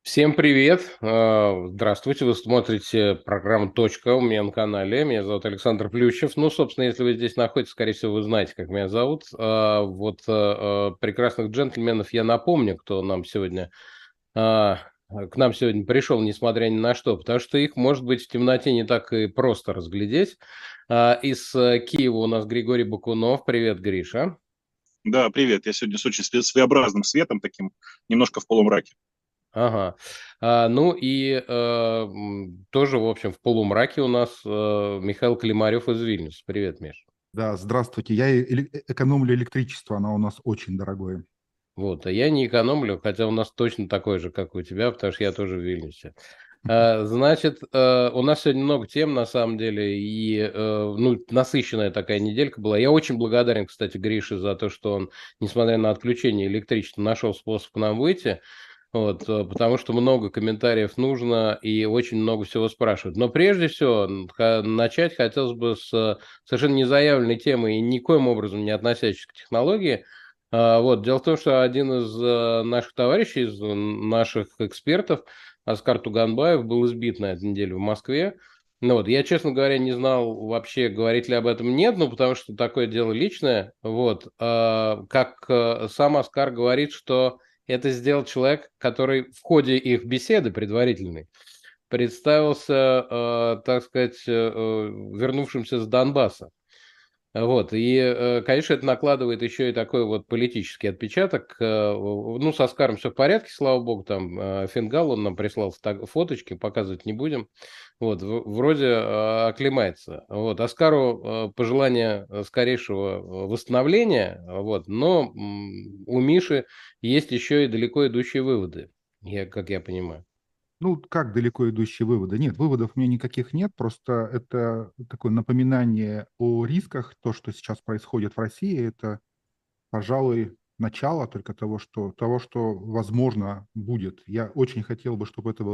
Всем привет! Здравствуйте, вы смотрите программу «Точка» у меня на канале. Меня зовут Александр Плющев. Ну, собственно, если вы здесь находитесь, скорее всего, вы знаете, как меня зовут. Прекрасных джентльменов я напомню, кто нам сегодня, к нам сегодня пришел, несмотря ни на что, потому что их, может быть, в темноте не так и просто разглядеть. Из Киева у нас Григорий Бакунов. Привет, Гриша. Да, привет. Я сегодня с очень своеобразным светом, таким немножко в полумраке. Ага. Тоже, в общем, в полумраке у нас Михаил Климарев из Вильнюса. Привет, Миш. Да, здравствуйте. Я экономлю электричество, оно у нас очень дорогое. Вот, а я не экономлю, хотя у нас точно такой же, как у тебя, потому что я тоже в Вильнюсе. У нас сегодня много тем, на самом деле, насыщенная такая неделька была. Я очень благодарен, кстати, Грише за то, что он, несмотря на отключение электричества, нашел способ к нам выйти. Потому что много комментариев нужно и очень много всего спрашивают. Но прежде всего, начать хотелось бы с совершенно незаявленной темы и никоим образом не относящейся к технологии. Дело в том, что один из наших товарищей, из наших экспертов, Оскар Туганбаев, был избит на этой неделе в Москве. Я, честно говоря, не знал вообще, говорить ли об этом нет, ну, потому что такое дело личное. Сам Оскар говорит, что это сделал человек, который в ходе их беседы предварительной представился, так сказать, вернувшимся с Донбасса. Конечно, это накладывает еще и такой вот политический отпечаток. Ну, со Оскаром все в порядке, слава богу, там Фингал, он нам прислал фоточки, показывать не будем. Вроде оклемается. Оскару пожелание скорейшего восстановления, но у Миши есть еще и далеко идущие выводы, как я понимаю. Ну, как далеко идущие выводы? Нет, выводов у меня никаких нет, просто это такое напоминание о рисках. То, что сейчас происходит в России, это, пожалуй, начало только того, что возможно будет. Я очень хотел бы, чтобы это было,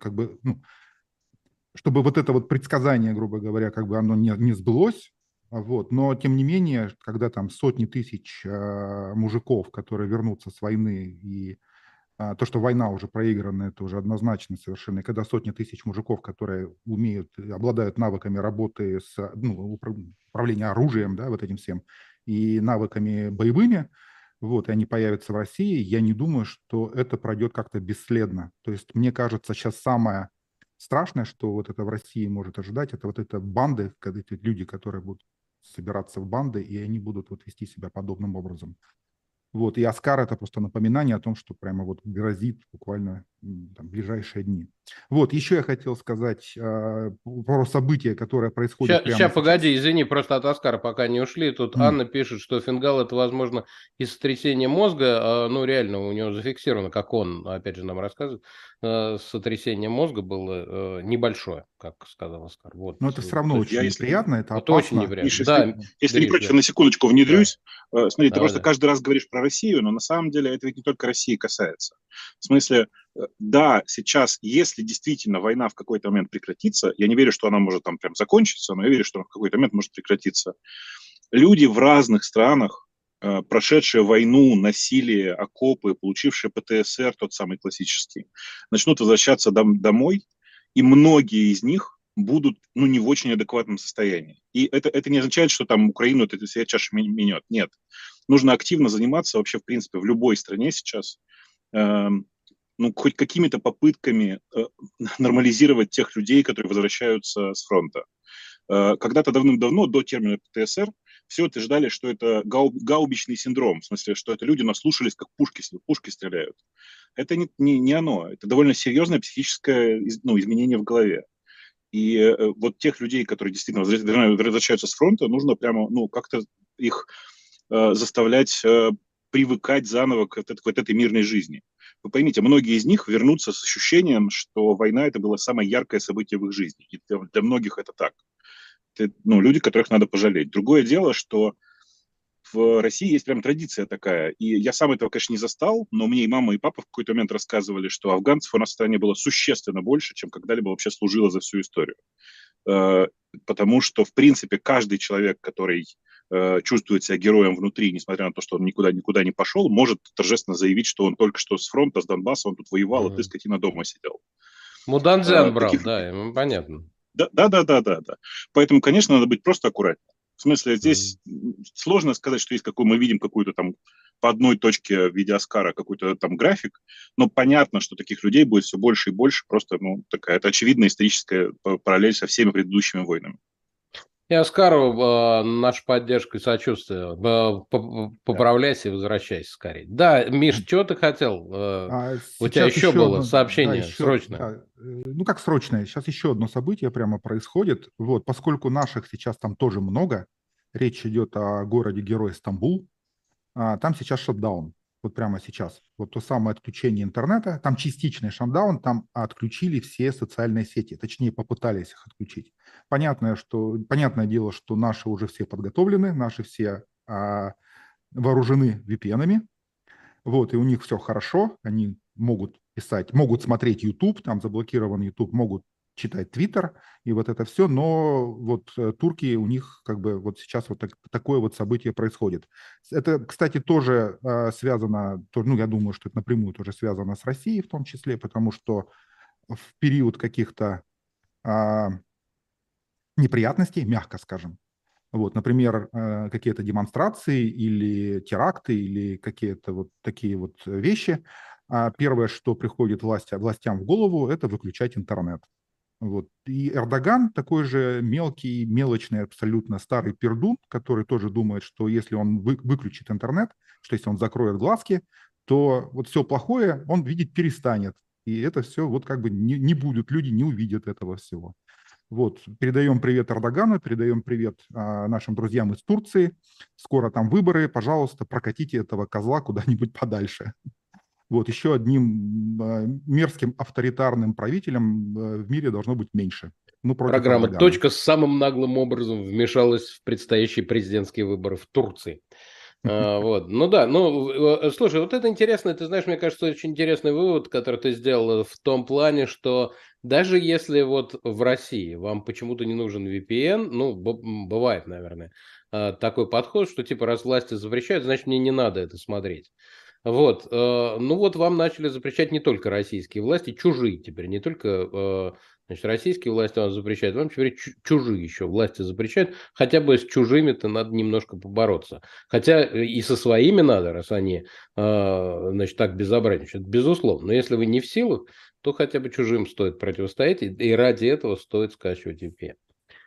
чтобы вот это вот предсказание, грубо говоря, как бы оно не сбылось. Но, тем не менее, когда там сотни тысяч мужиков, которые вернутся с войны, и то, что война уже проиграна, это уже однозначно совершенно. И когда сотни тысяч мужиков, которые обладают навыками работы управления оружием, да, вот этим всем, и навыками боевыми, и они появятся в России, я не думаю, что это пройдет как-то бесследно. То есть, мне кажется, сейчас самое страшное, что вот это в России может ожидать, это вот это банды, когда эти люди, которые будут собираться в банды, и они будут вот вести себя подобным образом. И Оскар – это просто напоминание о том, что прямо вот грозит буквально там, ближайшие дни. Еще я хотел сказать про события, которые происходят прямо Сейчас, сейчас. погоди, извини, просто от Оскара пока не ушли. Тут М. Анна пишет, что фингал это, возможно, из сотрясения мозга. Ну, реально, у него зафиксировано, как он, опять же, нам рассказывает, сотрясение мозга было небольшое, как сказал Оскар. Но это все равно То есть, Я, очень если, неприятно, это это очень опасно. неприятно. Миш, если, Да, если не Гриш, против, да, я на секундочку да, внедрюсь. Смотри, ты давай, просто да. каждый раз говоришь про Россию, но на самом деле это ведь не только России касается. В смысле, да, сейчас, если действительно война в какой-то момент прекратится, я не верю, что она может там прям закончиться, но я верю, что она в какой-то момент может прекратиться. Люди в разных странах, прошедшие войну, насилие, окопы, получившие ПТСР, тот самый классический, начнут возвращаться домой, и многие из них будут не в очень адекватном состоянии. И это не означает, что там Украину это вся чаша минет. Нет. Нужно активно заниматься вообще, в принципе, в любой стране сейчас, э, хоть какими-то попытками нормализировать тех людей, которые возвращаются с фронта. Когда-то давным-давно, до термина ПТСР, все утверждали, что это гаубичный синдром, в смысле, что это люди наслушались, как пушки стреляют. Это не оно. Это довольно серьезное психическое изменение в голове. И вот тех людей, которые действительно возвращаются с фронта, нужно прямо как-то их заставлять привыкать заново к вот этой мирной жизни. Вы поймите, многие из них вернутся с ощущением, что война это было самое яркое событие в их жизни. И для многих это так. Это, люди, которых надо пожалеть. Другое дело, что в России есть прям традиция такая. И я сам этого, конечно, не застал, но мне и мама, и папа в какой-то момент рассказывали, что афганцев у нас в стране было существенно больше, чем когда-либо вообще служило за всю историю. Потому что, в принципе, каждый человек, который чувствует себя героем внутри, несмотря на то, что он никуда не пошел, может торжественно заявить, что он только что с фронта, с Донбасса, он тут воевал, а ты, скотина, дома сидел. Муданзян брал, Таких да, понятно. Да. Поэтому, конечно, надо быть просто аккуратнее. В смысле, здесь сложно сказать, что есть мы видим какую-то там по одной точке в виде Оскара какой-то там график, но понятно, что таких людей будет все больше и больше. Просто, это очевидная историческая параллель со всеми предыдущими войнами. И Оскару наша поддержка и сочувствие. Поправляйся и возвращайся скорее. Да, Миш, что ты хотел? У тебя еще было сообщение срочное. Да, как срочное? Сейчас еще одно событие прямо происходит. Вот, поскольку наших сейчас там тоже много, речь идет о городе-герой Стамбул, там сейчас шатдаун. Вот прямо сейчас. Вот то самое отключение интернета, там частичный шатдаун, там отключили все социальные сети, точнее попытались их отключить. Понятное дело, что наши уже все подготовлены, наши все вооружены VPN-ами, вот, и у них все хорошо, они могут писать, могут смотреть YouTube, там заблокирован YouTube, могут читать Twitter и вот это все, но вот турки, у них как бы вот сейчас вот такое вот событие происходит. Это, кстати, тоже связано, я думаю, что это напрямую тоже связано с Россией в том числе, потому что в период каких-то неприятностей, мягко скажем, вот, например, какие-то демонстрации или теракты, или какие-то вот такие вот вещи, первое, что приходит властям в голову, это выключать интернет. Вот. И Эрдоган такой же мелкий, мелочный, абсолютно старый пердун, который тоже думает, что если он выключит интернет, что если он закроет глазки, то вот все плохое он видеть перестанет. И это все вот как бы не будет, люди не увидят этого всего. Вот, передаем привет Эрдогану, передаем привет нашим друзьям из Турции. Скоро там выборы, пожалуйста, прокатите этого козла куда-нибудь подальше. Вот, еще одним мерзким авторитарным правителем в мире должно быть меньше. Программа «Точка» с самым наглым образом вмешалась в предстоящие президентские выборы в Турции. Вот. Слушай, вот это интересно, ты знаешь, мне кажется, очень интересный вывод, который ты сделал в том плане, что даже если вот в России вам почему-то не нужен VPN, бывает, наверное, такой подход, что типа раз власти запрещают, значит мне не надо это смотреть. Вот, вам начали запрещать не только российские власти, чужие теперь, не только российские власти вам запрещают, вам теперь чужие еще власти запрещают, хотя бы с чужими-то надо немножко побороться. Хотя и со своими надо, раз они, так безобразничают, безусловно. Но если вы не в силах, то хотя бы чужим стоит противостоять, и ради этого стоит скачивать VPN.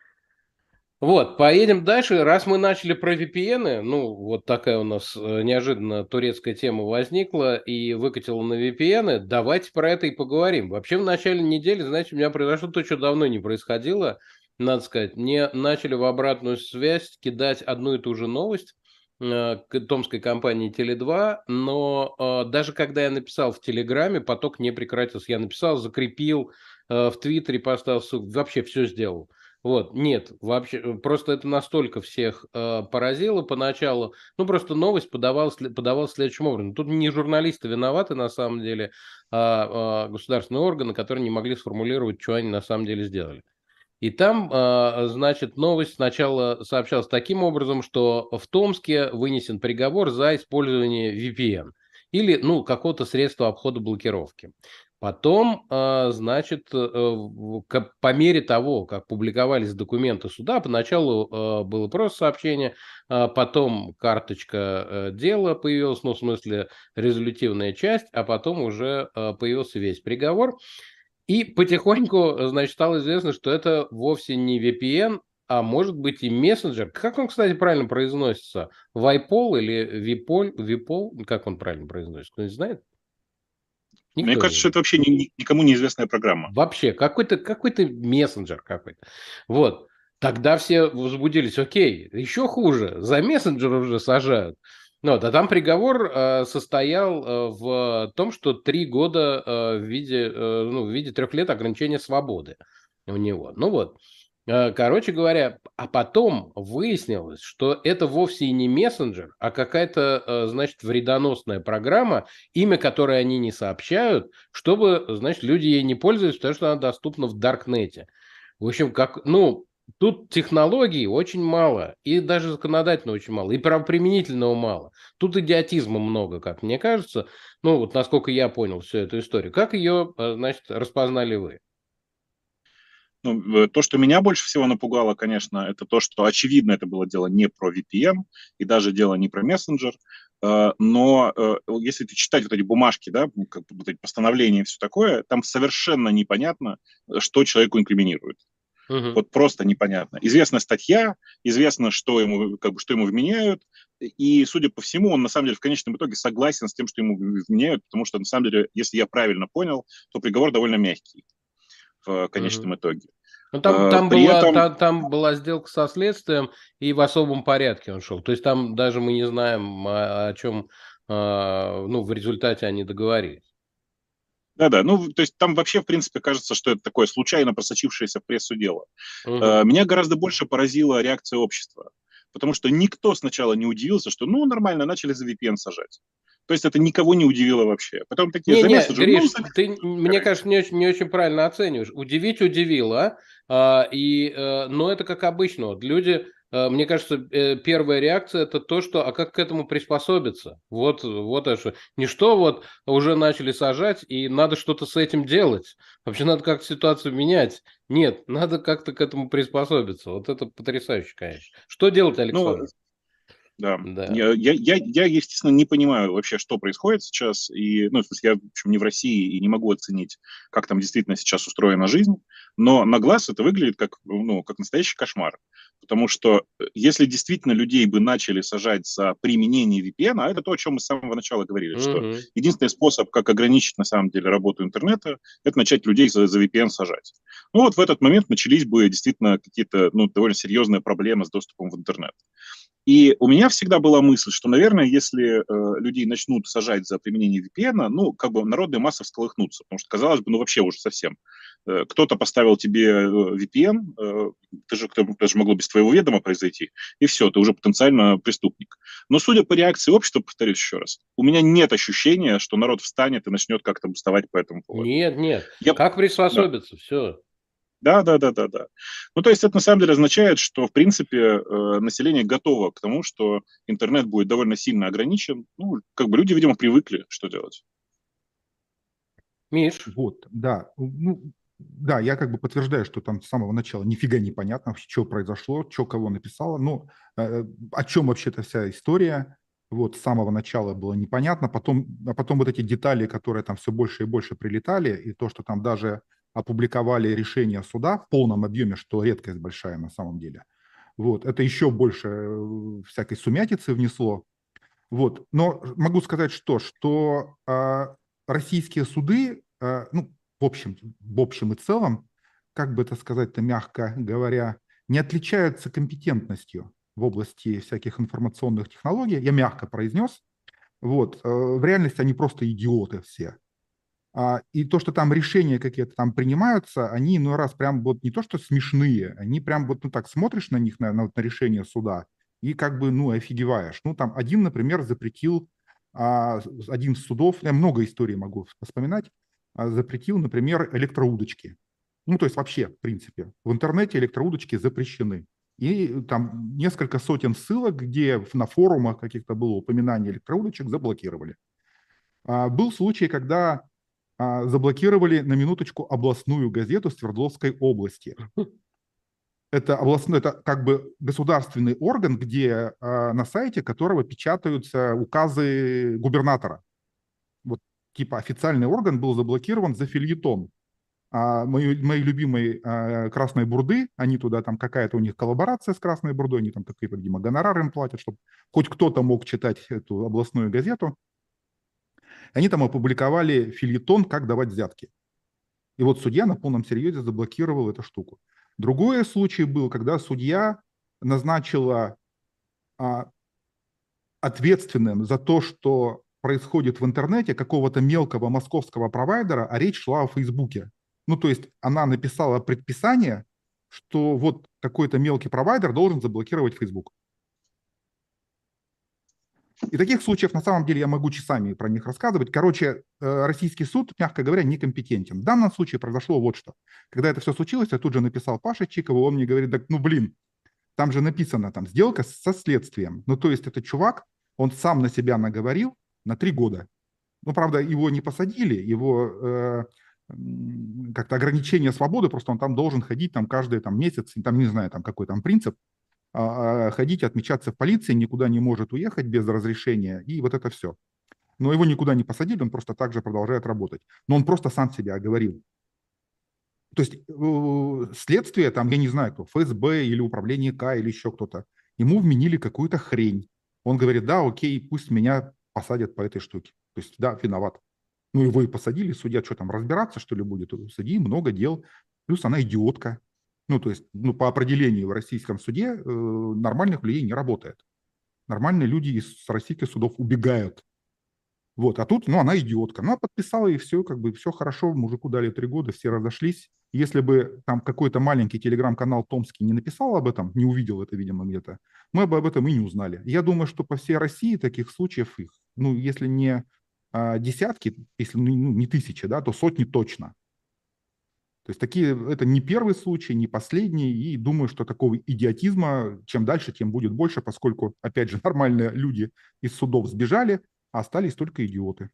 Вот, поедем дальше. Раз мы начали про VPN, вот такая у нас неожиданно турецкая тема возникла и выкатила на VPN, давайте про это и поговорим. Вообще в начале недели, знаете, у меня произошло то, что давно не происходило, надо сказать. Мне начали в обратную связь кидать одну и ту же новость к томской компании Теле2, но даже когда я написал в Телеграме, поток не прекратился. Я написал, закрепил, в Твиттере поставил ссылку, вообще все сделал. Вот, нет, вообще, просто это настолько всех поразило поначалу. Просто новость подавалась следующим образом. Тут не журналисты виноваты на самом деле, а государственные органы, которые не могли сформулировать, что они на самом деле сделали. И там, новость сначала сообщалась таким образом, что в Томске вынесен приговор за использование VPN или, какого-то средства обхода блокировки. Потом, по мере того, как публиковались документы суда, поначалу было просто сообщение, потом карточка дела появилась, в смысле резолютивная часть, а потом уже появился весь приговор. И потихоньку, стало известно, что это вовсе не VPN, а может быть и мессенджер. Как он, кстати, правильно произносится? Вайпол или Випол? Как он правильно произносится? Кто-нибудь знает? Мне кажется, что это вообще никому неизвестная программа. Вообще, какой-то мессенджер какой-то. Вот. Тогда все возбудились. Окей, еще хуже. За мессенджер уже сажают. А там приговор состоял в том, что 3 года в виде 3 лет ограничения свободы у него. Короче говоря, а потом выяснилось, что это вовсе и не мессенджер, а какая-то, вредоносная программа, имя которой они не сообщают, чтобы, люди ей не пользовались, потому что она доступна в Даркнете. В общем, Тут технологий очень мало, и даже законодательно очень мало, и правоприменительного мало. Тут идиотизма много, как мне кажется. Ну, вот насколько я понял всю эту историю. Как ее, значит, распознали вы? Ну, то, что меня больше всего напугало, конечно, это то, что, очевидно, это было дело не про VPN и даже дело не про мессенджер, но если ты читать вот эти бумажки, да, ну, как бы вот эти постановления и все такое, там совершенно непонятно, что человеку инкриминируют. Мгм. Вот просто непонятно. Известна статья, известно, что ему, как бы, что ему вменяют, и, судя по всему, он на самом деле в конечном итоге согласен с тем, что ему вменяют, потому что, на самом деле, если я правильно понял, то приговор довольно мягкий в Мгм. конечном итоге. Ну, там При была, этом, там была сделка со следствием, и в особом порядке он шел. То есть там даже мы не знаем, о чем, ну, в результате они договорились. да-да, ну, то есть там вообще, в принципе, кажется, что это такое случайно просочившееся в прессу дело. Мгм. Меня гораздо больше поразила реакция общества, потому что никто сначала не удивился, что, ну, нормально, начали за VPN сажать. То есть это никого не удивило вообще. Потом такие, за Не, месседжер, ну, Гриш, за ты, месседжер, мне короче. кажется, не очень правильно оцениваешь. Удивить удивило, но это как обычно. Вот люди, мне кажется, первая реакция это то, что, а как к этому приспособиться? Вот это что. Не что вот уже начали сажать, и надо что-то с этим делать. Вообще надо как-то ситуацию менять. Нет, надо как-то к этому приспособиться. Вот это потрясающе, конечно. Что делать, Ну, Александр? да. Да. Я, естественно, не понимаю вообще, что происходит сейчас. И, ну, в смысле, я, в общем, не в России и не могу оценить, как там действительно сейчас устроена жизнь. Но на глаз это выглядит как, ну, как настоящий кошмар. Потому что если действительно людей бы начали сажать за применение VPN, а это то, о чем мы с самого начала говорили, что Мгм. единственный способ, как ограничить на самом деле работу интернета, это начать людей за VPN сажать. Ну вот в этот момент начались бы действительно какие-то, ну, довольно серьезные проблемы с доступом в интернет. И у меня всегда была мысль, что, наверное, если людей начнут сажать за применение VPN, ну, как бы народная масса всколыхнутся, потому что, казалось бы, ну, вообще уже совсем. Кто-то поставил тебе VPN, это же могло без твоего ведома произойти, и все, ты уже потенциально преступник. Но, судя по реакции общества, повторюсь еще раз, у меня нет ощущения, что народ встанет и начнет как-то бастовать по этому поводу. Нет, нет. Я, Как да. приспособиться? Все. Да, да, да, да, да. Ну, то есть это на самом деле означает, что, в принципе, население готово к тому, что интернет будет довольно сильно ограничен. Ну, как бы люди, видимо, привыкли, что делать. Миш, Вот, да. Ну, да, я как бы подтверждаю, что там с самого начала нифига не понятно вообще, что произошло, что кого написало. Ну, о чем вообще-то вся история. Вот с самого начала было непонятно. А потом вот эти детали, которые там все больше и больше прилетали, и то, что там даже опубликовали решение суда в полном объеме, что редкость большая на самом деле. Вот, это еще больше всякой сумятицы внесло. Вот. Но могу сказать, что российские суды, ну, в общем и целом, как бы это сказать-то мягко говоря, не отличаются компетентностью в области всяких информационных технологий. Я мягко произнес. Вот. В реальности они просто идиоты все. И то, что там решения какие-то там принимаются, они иной раз прям вот не то, что смешные, они прям вот, ну так смотришь на них, на решение суда, и как бы, ну, офигеваешь. Ну, там один, например, запретил, один из судов, я много историй могу вспоминать, запретил, например, электроудочки. Ну, то есть вообще, в принципе, в интернете электроудочки запрещены. И там несколько сотен ссылок, где на форумах каких-то было упоминание электроудочек, заблокировали. Был случай, когда заблокировали на минуточку областную газету Свердловской области. Это как бы государственный орган, где на сайте которого печатаются указы губернатора. Вот типа официальный орган был заблокирован за фельетон. Мои любимые Красной Бурды, они туда, там какая-то у них коллаборация с Красной Бурдой, они там такие, видимо, гонорары им платят, чтобы хоть кто-то мог читать эту областную газету. Они там опубликовали фельетон «Как давать взятки». И вот судья на полном серьезе заблокировал эту штуку. Другой случай был, когда судья назначила ответственным за то, что происходит в интернете, какого-то мелкого московского провайдера, а речь шла о Фейсбуке. Ну, то есть она написала предписание, что вот какой-то мелкий провайдер должен заблокировать Facebook. И таких случаев, на самом деле, я могу часами про них рассказывать. Короче, российский суд, мягко говоря, некомпетентен. В данном случае произошло вот что. Когда это все случилось, я тут же написал Паше Чикову, он мне говорит, да, ну, блин, там же написано, там, сделка со следствием. Ну, то есть этот чувак, он сам на себя наговорил на 3 года. Ну, правда, его не посадили, его как-то ограничение свободы, просто он там должен ходить там каждый там, месяц, там, не знаю, там какой там принцип, ходить, отмечаться в полиции, никуда не может уехать без разрешения, и вот это все. Но его никуда не посадили, он просто так же продолжает работать. Но он просто сам себя оговорил. То есть следствие, там, я не знаю, кто, ФСБ или управление К или еще кто-то, ему вменили какую-то хрень. Он говорит, да, окей, пусть меня посадят по этой штуке. То есть, да, виноват. Ну, его и посадили, судья что там, разбираться, что ли, будет? У судьи много дел. Плюс она идиотка. Ну, то есть, ну, по определению в российском суде нормальных людей не работает. Нормальные люди с российских судов убегают. Вот, а тут, ну, она идиотка. Ну, а подписала, и все, как бы, все хорошо, мужику дали 3 года, все разошлись. Если бы там какой-то маленький телеграм-канал Томский не написал об этом, не увидел это, видимо, где-то, мы бы об этом и не узнали. Я думаю, что по всей России таких случаев их, ну, если не десятки, если не тысячи, да, то сотни точно. То есть такие, это не первый случай, не последний, и думаю, что такого идиотизма чем дальше, тем будет больше, поскольку, опять же, нормальные люди из судов сбежали, а остались только идиоты.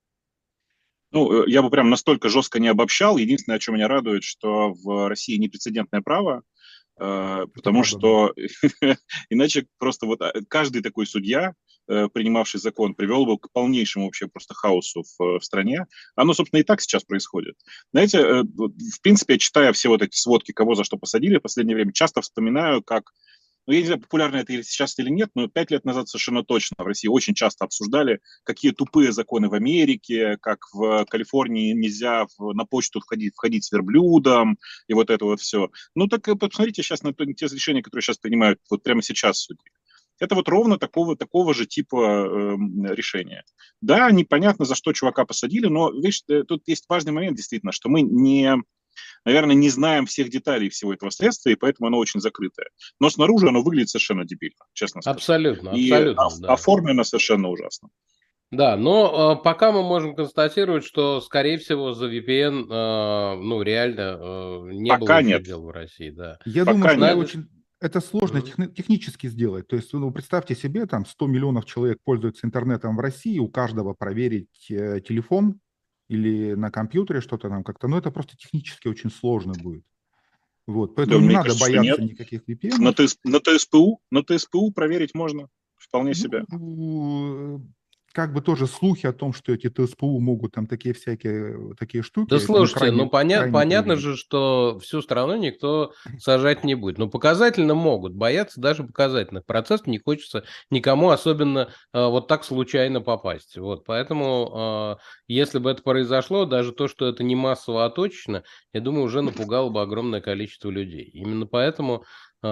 Ну, я бы прям настолько жестко не обобщал. Единственное, о чем меня радует, что в России непрецедентное право, потому что иначе просто вот каждый такой судья, принимавший закон, привел бы к полнейшему вообще просто хаосу в стране. Оно, собственно, и так сейчас происходит. Знаете, в принципе, читая все вот эти сводки, кого за что посадили в последнее время, часто вспоминаю, как ну, я не знаю, популярно это сейчас или нет, но 5 лет назад совершенно точно в России очень часто обсуждали, какие тупые законы в Америке, как в Калифорнии нельзя на почту входить с верблюдом, и вот это вот все. Ну, так посмотрите сейчас на те решения, которые сейчас принимают вот прямо сейчас судьи. Это вот ровно такого же типа решения. Да, непонятно, за что чувака посадили, но, видишь, тут есть важный момент, действительно, что мы наверное, не знаем всех деталей всего этого следствия, и поэтому оно очень закрытое. Но снаружи оно выглядит совершенно дебильно, честно скажу. Абсолютно, И абсолютно, да. оформлено совершенно ужасно. Да, но пока мы можем констатировать, что, скорее всего, за VPN, ну, реально не было Пока еще нет. дел в России, да. Я Пока думаю, нет. что это сложно технически сделать. То есть, ну, представьте себе, там 100 миллионов человек пользуются интернетом в России, у каждого проверить телефон или на компьютере что-то там как-то, но это просто технически очень сложно будет. Вот, поэтому Да, не мне надо кажется, что бояться нет. никаких VPN. На ТСПУ проверить можно вполне себе. Ну, как бы тоже слухи о том, что эти ТСПУ могут там такие всякие такие штуки, Да это, ну, слушайте, ну крайне понятно преувеличено. же, что всю страну никто сажать не будет. Но показательно могут, бояться даже показательных процессов, не хочется никому особенно вот так случайно попасть. Вот, поэтому, если бы это произошло, даже то, что это не массово, а точечно, я думаю, уже напугало бы огромное количество людей. Именно поэтому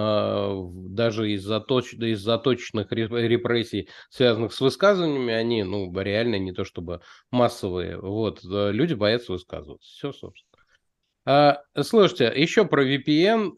даже из-за точечных репрессий, связанных с высказываниями, они, ну, реально не то чтобы массовые, вот, люди боятся высказываться. Все, собственно. Слушайте, еще про VPN.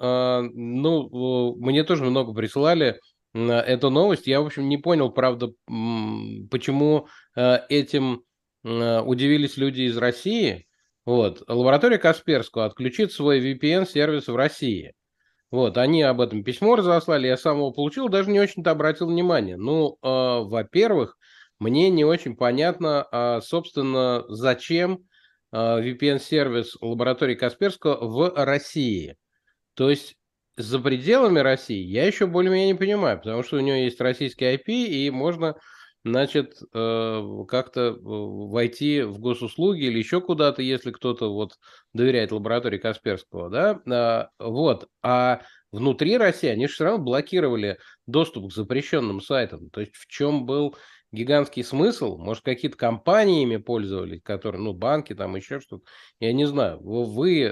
Ну, мне тоже много присылали эту новость. Я, в общем, не понял, правда, почему этим удивились люди из России. Вот. Лаборатория Касперского отключит свой VPN-сервис в России. Вот, они об этом письмо разослали, я сам его получил, даже не очень-то обратил внимание. Ну, во-первых, мне не очень понятно, собственно, зачем VPN-сервис лаборатории Касперского в России. То есть за пределами России я еще более-менее не понимаю, потому что у него есть российский IP, и можно, значит, как-то войти в госуслуги или еще куда-то, если кто-то вот доверяет лаборатории Касперского, да, вот. А внутри России они же все равно блокировали доступ к запрещенным сайтам. То есть в чем был гигантский смысл? Может, какие-то компании ими пользовались, которые, ну, банки, там еще что-то. Я не знаю. Вы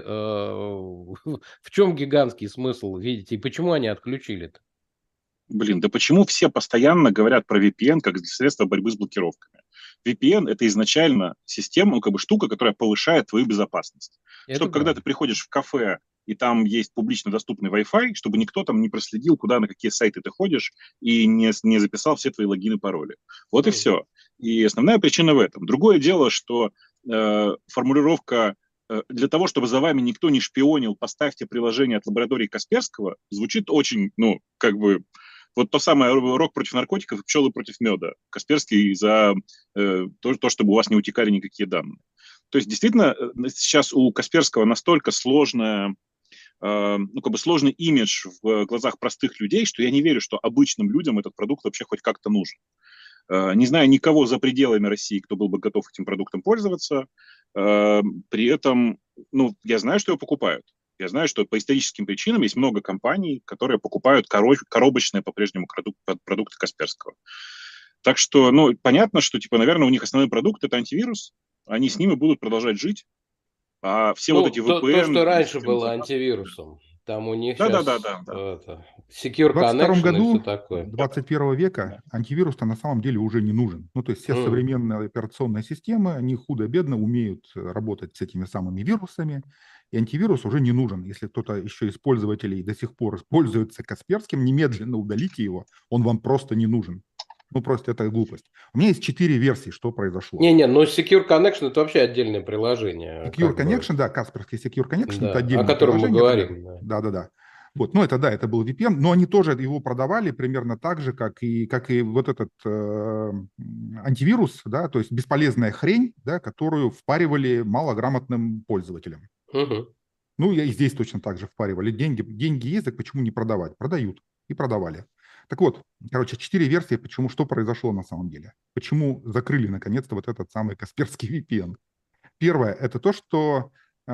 в чем гигантский смысл видите и почему они отключили-то? Блин, да почему все постоянно говорят про VPN как средство борьбы с блокировками? VPN – это изначально система, ну, как бы штука, которая повышает твою безопасность. Это Чтобы когда правда. ты приходишь в кафе, и там есть публично доступный Wi-Fi, чтобы никто там не проследил, куда, на какие сайты ты ходишь, и не записал все твои логины, пароли. Вот и все. И основная причина в этом. Другое дело, что формулировка для того, чтобы за вами никто не шпионил, поставьте приложение от лаборатории Касперского, звучит очень, ну, как бы, вот то самое рок против наркотиков и пчелы против меда. Касперский за то, чтобы у вас не утекали никакие данные. То есть, действительно, сейчас у Касперского настолько сложная, ну, как бы сложный имидж в глазах простых людей, что я не верю, что обычным людям этот продукт вообще хоть как-то нужен. Не знаю никого за пределами России, кто был бы готов этим продуктом пользоваться. При этом, ну, я знаю, что его покупают. Я знаю, что по историческим причинам есть много компаний, которые покупают коробочные по-прежнему продукты Касперского. Так что, ну, понятно, что, типа, наверное, у них основной продукт – это антивирус. Они с ними будут продолжать жить. А все вот эти VPN… То, что раньше было антивирусом. Там у них Да. сейчас Secure В 22 Connection и все году такое. 21 века антивирус-то на самом деле уже не нужен. Ну, то есть все современные операционные системы, они худо-бедно умеют работать с этими самыми вирусами, и антивирус уже не нужен. Если кто-то еще из пользователей до сих пор пользуется Касперским, немедленно удалите его, он вам просто не нужен. Ну, просто это глупость. У меня есть 4 версии, что произошло. Не, но Secure Connection – это вообще отдельное приложение. Secure Connection, да, Касперский Secure Connection, да, это отдельное о котором приложение. мы говорим. Да. Вот, ну это да, это был VPN, но они тоже его продавали примерно так же, как и вот этот антивирус, да, то есть бесполезная хрень, да, которую впаривали малограмотным пользователям. Угу. Ну и здесь точно так же впаривали. Деньги есть, так почему не продавать? Продают и продавали. Так вот, короче, 4 версии, почему, что произошло на самом деле. Почему закрыли наконец-то вот этот самый Касперский VPN. Первое, это то, что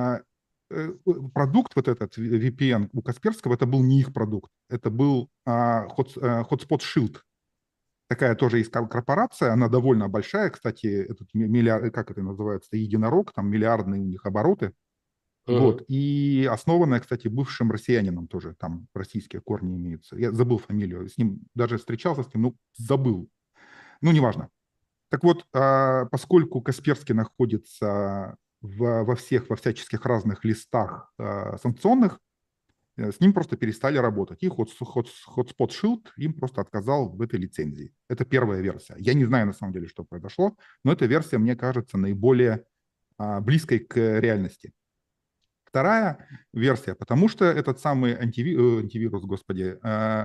продукт вот этот VPN у Касперского, это был не их продукт, это был Hotspot Shield. Такая тоже есть корпорация, она довольно большая, кстати, этот миллиард, как это называется, единорог, там миллиардные у них обороты. Вот, и основанная, кстати, бывшим россиянином тоже, там российские корни имеются. Я забыл фамилию, с ним даже встречался с ним, ну, забыл. Ну, неважно. Так вот, поскольку Касперский находится во всяческих разных листах санкционных, с ним просто перестали работать. И Hotspot Shield им просто отказал в этой лицензии. Это первая версия. Я не знаю на самом деле, что произошло, но эта версия, мне кажется, наиболее близкой к реальности. Вторая версия, потому что этот самый антивирус, господи,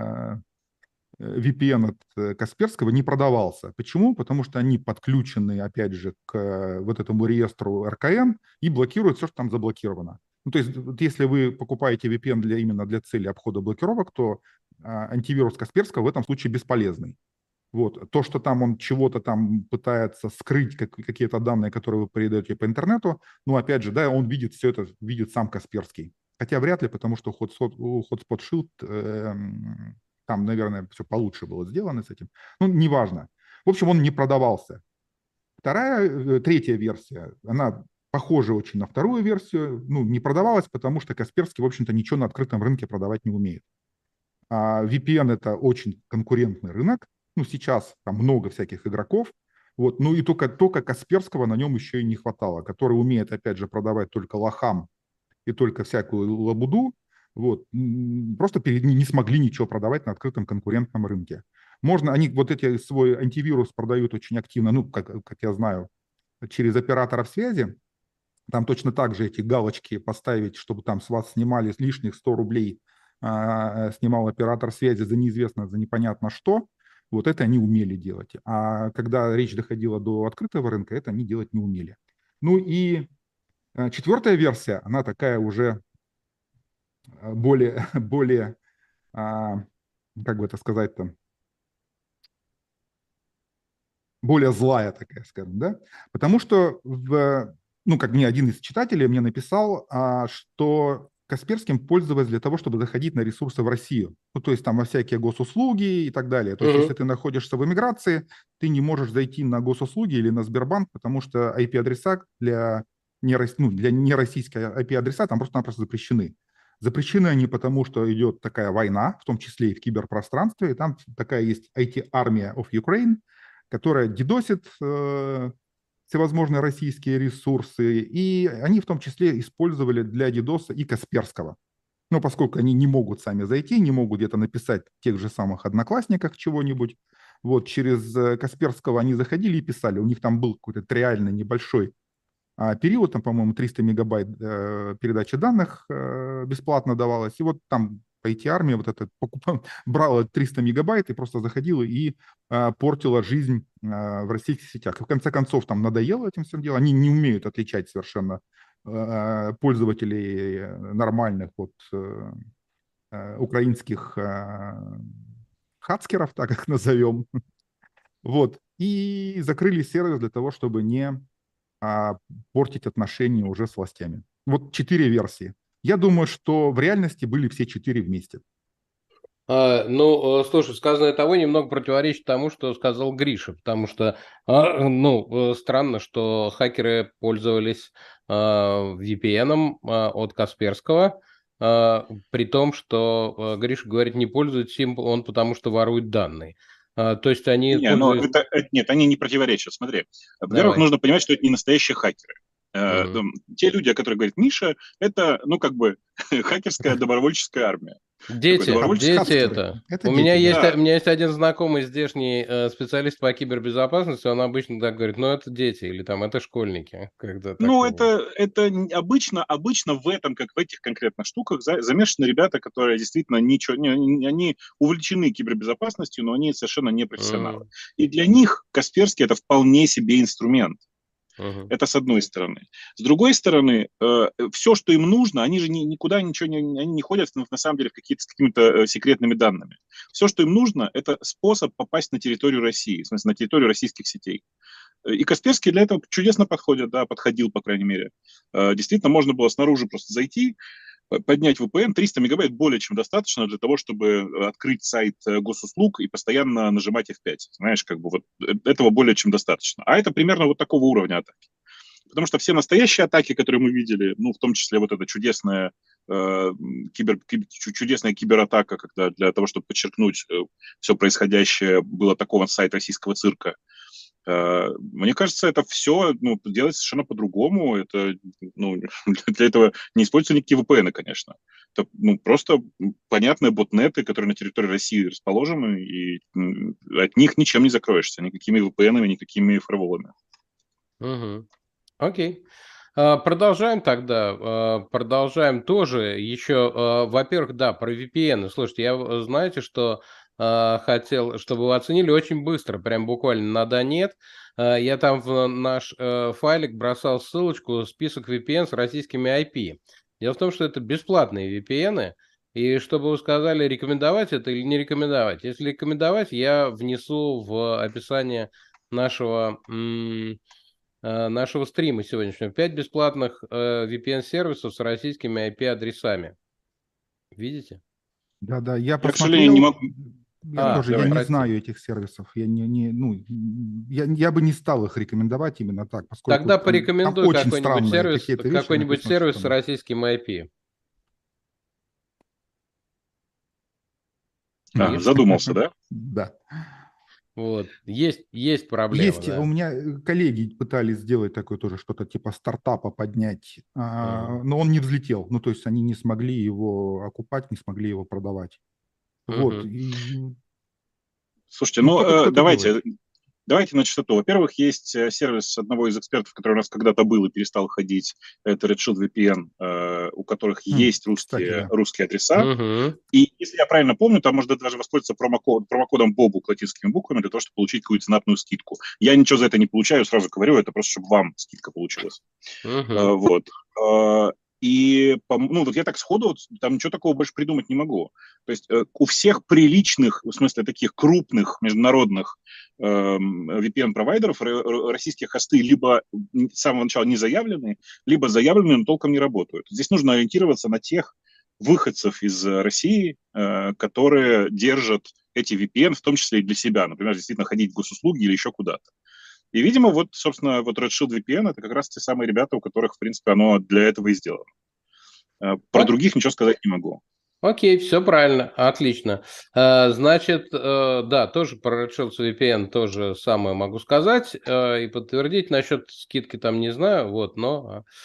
VPN от Касперского не продавался. Почему? Потому что они подключены, опять же, к вот этому реестру РКН и блокируют все, что там заблокировано. Ну, то есть, вот если вы покупаете VPN именно для цели обхода блокировок, то антивирус Касперского в этом случае бесполезный. Вот. То, что там он чего-то там пытается скрыть, какие-то данные, которые вы передаете по интернету, ну, опять же, да, он видит все это, видит сам Касперский. Хотя вряд ли, потому что Hotspot Shield, там, наверное, все получше было сделано с этим. Ну, неважно. В общем, он не продавался. Третья версия, она похожа очень на вторую версию, ну, не продавалась, потому что Касперский, в общем-то, ничего на открытом рынке продавать не умеет. А VPN – это очень конкурентный рынок. Ну, сейчас там много всяких игроков. Вот. Ну, и только Касперского на нем еще и не хватало, который умеет, опять же, продавать только лохам и только всякую лабуду. Вот. Просто не смогли ничего продавать на открытом конкурентном рынке. Можно, они вот эти свой антивирус продают очень активно, ну, как я знаю, через операторов связи. Там точно так же эти галочки поставить, чтобы там с вас снимали лишних 100 рублей, снимал оператор связи за неизвестно, за непонятно что. Вот это они умели делать. А когда речь доходила до открытого рынка, это они делать не умели. Ну и четвертая версия, она такая уже более как бы это сказать-то, более злая такая, скажем, да? Потому что, ну, как мне один из читателей мне написал, что Касперским пользовались для того, чтобы заходить на ресурсы в Россию. Ну, то есть там во всякие госуслуги и так далее. То есть если ты находишься в эмиграции, ты не можешь зайти на госуслуги или на Сбербанк, потому что IP-адреса для нероссийские IP-адреса там просто-напросто запрещены. Запрещены они потому, что идет такая война, в том числе и в киберпространстве, и там такая есть IT-армия of Ukraine, которая дидосит всевозможные российские ресурсы, и они в том числе использовали для дидоса и Касперского. Но поскольку они не могут сами зайти, не могут где-то написать в тех же самых одноклассниках чего-нибудь, вот через Касперского они заходили и писали. У них там был какой-то реально небольшой период, там, по-моему, 300 мегабайт передачи данных бесплатно давалось. И вот там IT-армия вот это брала 300 мегабайт и просто заходила и портила жизнь в российских сетях. И в конце концов там надоело этим всем делом. Они не умеют отличать совершенно пользователей нормальных от украинских хацкеров, так их назовем. Вот. И закрыли сервис для того, чтобы не портить отношения уже с властями. Вот 4 версии. Я думаю, что в реальности были все 4 вместе. Ну, слушай, сказанное того немного противоречит тому, что сказал Гриша, потому что, странно, что хакеры пользовались VPN от Касперского, при том, что Гриша говорит, не пользуется им он, потому что ворует данные. То есть они Не, но пользуются... нет, они не противоречат. Смотри, во-первых, Давай. нужно понимать, что это не настоящие хакеры. Мгм. Те люди, о которых говорит Миша, это, хакерская добровольческая армия. Такой Дети добровольческий Хацкеры. это. Это У меня дети, есть, да. Да, у меня есть один знакомый здешний специалист по кибербезопасности, он обычно так говорит, ну это дети или там это школьники, когда ну, такого. обычно в этом, как в этих конкретных штуках, замешаны ребята, которые действительно ничего, они увлечены кибербезопасностью, но они совершенно не профессионалы. Мгм. И для них Касперский это вполне себе инструмент. Мгм. Это с одной стороны. С другой стороны, все, что им нужно, они же никуда ничего они не ходят, на самом деле, с какими-то секретными данными. Все, что им нужно, это способ попасть на территорию России, в смысле, на территорию российских сетей. И Касперский для этого чудесно подходит, да, подходил, по крайней мере. Действительно, можно было снаружи просто зайти, поднять VPN, 300 мегабайт более чем достаточно для того, чтобы открыть сайт госуслуг и постоянно нажимать F5. Знаешь, этого более чем достаточно. А это примерно вот такого уровня атаки. Потому что все настоящие атаки, которые мы видели, в том числе вот эта чудесная чудесная кибератака, когда для того, чтобы подчеркнуть все происходящее, был атакован сайт российского цирка. Мне кажется, это все делается совершенно по-другому. Это, для этого не используются никакие VPN, конечно. Это просто понятные ботнеты, которые на территории России расположены, и от них ничем не закроешься, никакими VPN-ами, никакими фаерволами. Мгм. Окей. Продолжаем тогда. Продолжаем тоже еще, во-первых, да, про VPN. Слушайте, знаете, что хотел, чтобы вы оценили очень быстро, прям буквально на да нет. Я там в наш файлик бросал ссылочку, список VPN с российскими IP. Дело в том, что это бесплатные VPN, и чтобы вы сказали, рекомендовать это или не рекомендовать. Если рекомендовать, я внесу в описание нашего нашего стрима сегодняшнего. 5 бесплатных VPN-сервисов с российскими IP-адресами. Видите? Да, я Я, к сожалению, не посмотрел, могу... я Да, тоже, я давай. не Прости. знаю этих сервисов, я бы не стал их рекомендовать именно так, поскольку Тогда там порекомендуй очень странные какие-то вещи какой-нибудь написаны, что сервис с там. российским IP. Видишь? Задумался, да? Да. Вот. Есть проблема, Есть, у да. меня коллеги пытались сделать такое тоже, что-то типа стартапа поднять, Мгм. но он не взлетел. Ну, то есть они не смогли его окупать, не смогли его продавать. Вот. Мгм. Слушайте, Ну, кто-то делает. давайте на чистоту. Во-первых, есть сервис одного из экспертов, который у нас когда-то был и перестал ходить. Это Red Shield VPN, у которых есть Кстати, русские, да. русские адреса. Мгм. И если я правильно помню, там можно даже воспользоваться промокодом Бобу латинскими буквами для того, чтобы получить какую-то знатную скидку. Я ничего за это не получаю, сразу говорю, это просто, чтобы вам скидка получилась. Мгм. Вот. И, вот я так сходу, там ничего такого больше придумать не могу. То есть у всех приличных, в смысле таких крупных международных VPN-провайдеров российские хосты либо с самого начала не заявлены, либо заявлены, но толком не работают. Здесь нужно ориентироваться на тех выходцев из России, которые держат эти VPN, в том числе и для себя. Например, действительно ходить в госуслуги или еще куда-то. И, видимо, собственно, Red Shield VPN — это как раз те самые ребята, у которых, в принципе, оно для этого и сделано. Про других ничего сказать не могу. Окей, все правильно, отлично. Значит, да, тоже про Red Shield VPN тоже самое могу сказать и подтвердить. Насчет скидки там не знаю, вот, но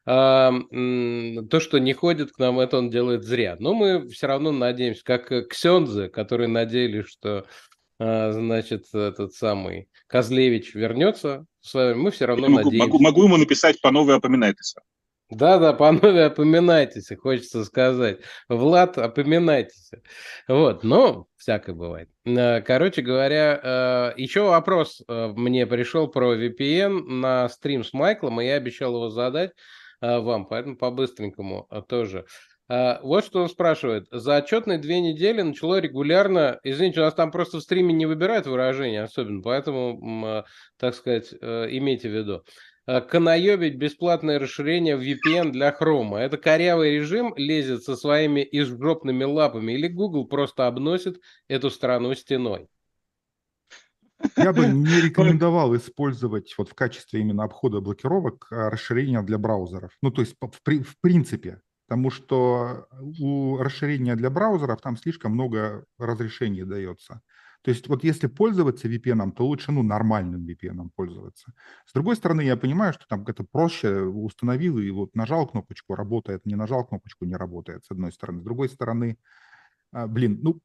то, что не ходит к нам, это он делает зря. Но мы все равно надеемся, как Ксензы, которые надеялись, что значит, этот самый Козлевич вернется с вами, мы все равно Я могу, могу, надеемся. могу ему написать по новой опоминайтеся. Да-да, панове, опоминайтесь, хочется сказать. Влад, опоминайтесь. Вот, но всякое бывает. Короче говоря, еще вопрос мне пришел про VPN на стрим с Майклом, и я обещал его задать вам, поэтому по-быстренькому тоже. Вот что он спрашивает. За отчетные 2 недели начало регулярно... Извините, у нас там просто в стриме не выбирают выражения особенно, поэтому, так сказать, имейте в виду. Канаёбить бесплатное расширение VPN для Chrome. Это корявый режим лезет со своими изжопными лапами, или Google просто обносит эту страну стеной? Я бы не рекомендовал использовать вот в качестве именно обхода блокировок расширения для браузеров. Ну, то есть в принципе, потому что у расширения для браузеров там слишком много разрешений дается. То есть вот если пользоваться VPN, то лучше, ну, нормальным VPN пользоваться. С другой стороны, я понимаю, что там это проще, установил и вот нажал кнопочку, работает, не нажал кнопочку, не работает, с одной стороны. С другой стороны, ну,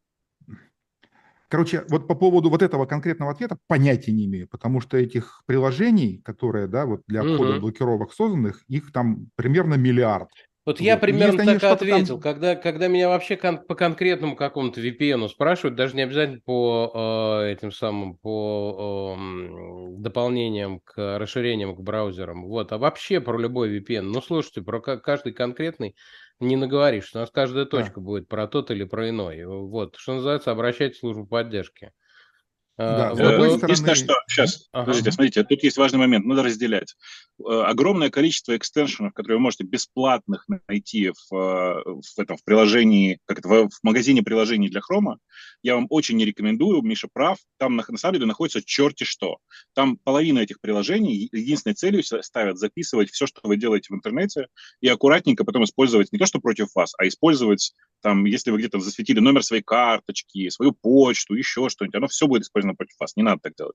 короче, вот по поводу вот этого конкретного ответа понятия не имею, потому что этих приложений, которые, да, вот для обхода Мгм. блокировок созданных, их там примерно миллиард. Вот я Вот. И примерно если они так и что-то ответил. там... Когда меня вообще по конкретному какому-то VPN спрашивают, даже не обязательно по этим самым, по дополнениям к расширениям к браузерам, вот, а вообще про любой VPN. Ну, слушайте, про каждый конкретный не наговоришь. У нас каждая Да, точка будет про тот или про иной. Вот, что называется, обращайтесь в службу поддержки. да. С Вот, другой Единственное, стороны... что... Сейчас, ага. подождите, смотрите, тут есть важный момент, надо разделять. Огромное количество экстеншенов, которые вы можете бесплатных найти в приложении, как это, в магазине приложений для Chrome, я вам очень не рекомендую, Миша прав, там на самом деле находится черти что. Там половина этих приложений единственной целью ставят записывать все, что вы делаете в интернете, и аккуратненько потом использовать не то, что против вас, а использовать там, если вы где-то засветили номер своей карточки, свою почту, еще что-нибудь, оно все будет использовано против вас. Не надо так делать.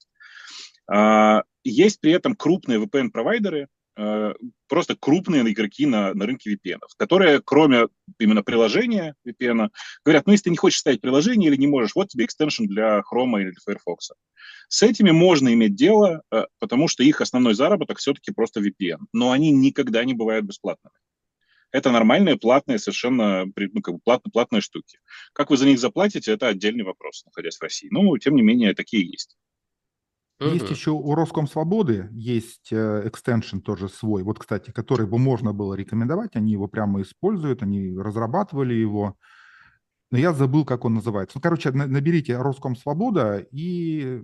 Есть при этом крупные VPN-провайдеры, просто крупные игроки на рынке VPN, которые, кроме именно приложения VPN, говорят, ну, если ты не хочешь ставить приложение или не можешь, вот тебе экстеншн для Chrome или для Firefox. С этими можно иметь дело, потому что их основной заработок все-таки просто VPN, но они никогда не бывают бесплатными. Это нормальные, платные, совершенно ну, как бы платные штуки. Как вы за них заплатите, это отдельный вопрос, находясь в России. Но, тем не менее, такие есть. Есть Мгм. еще у Роскомсвободы, есть экстеншн тоже свой, вот, кстати, который бы можно было рекомендовать, они его прямо используют, они разрабатывали его, но я забыл, как он называется. Ну, короче, наберите Роскомсвобода и,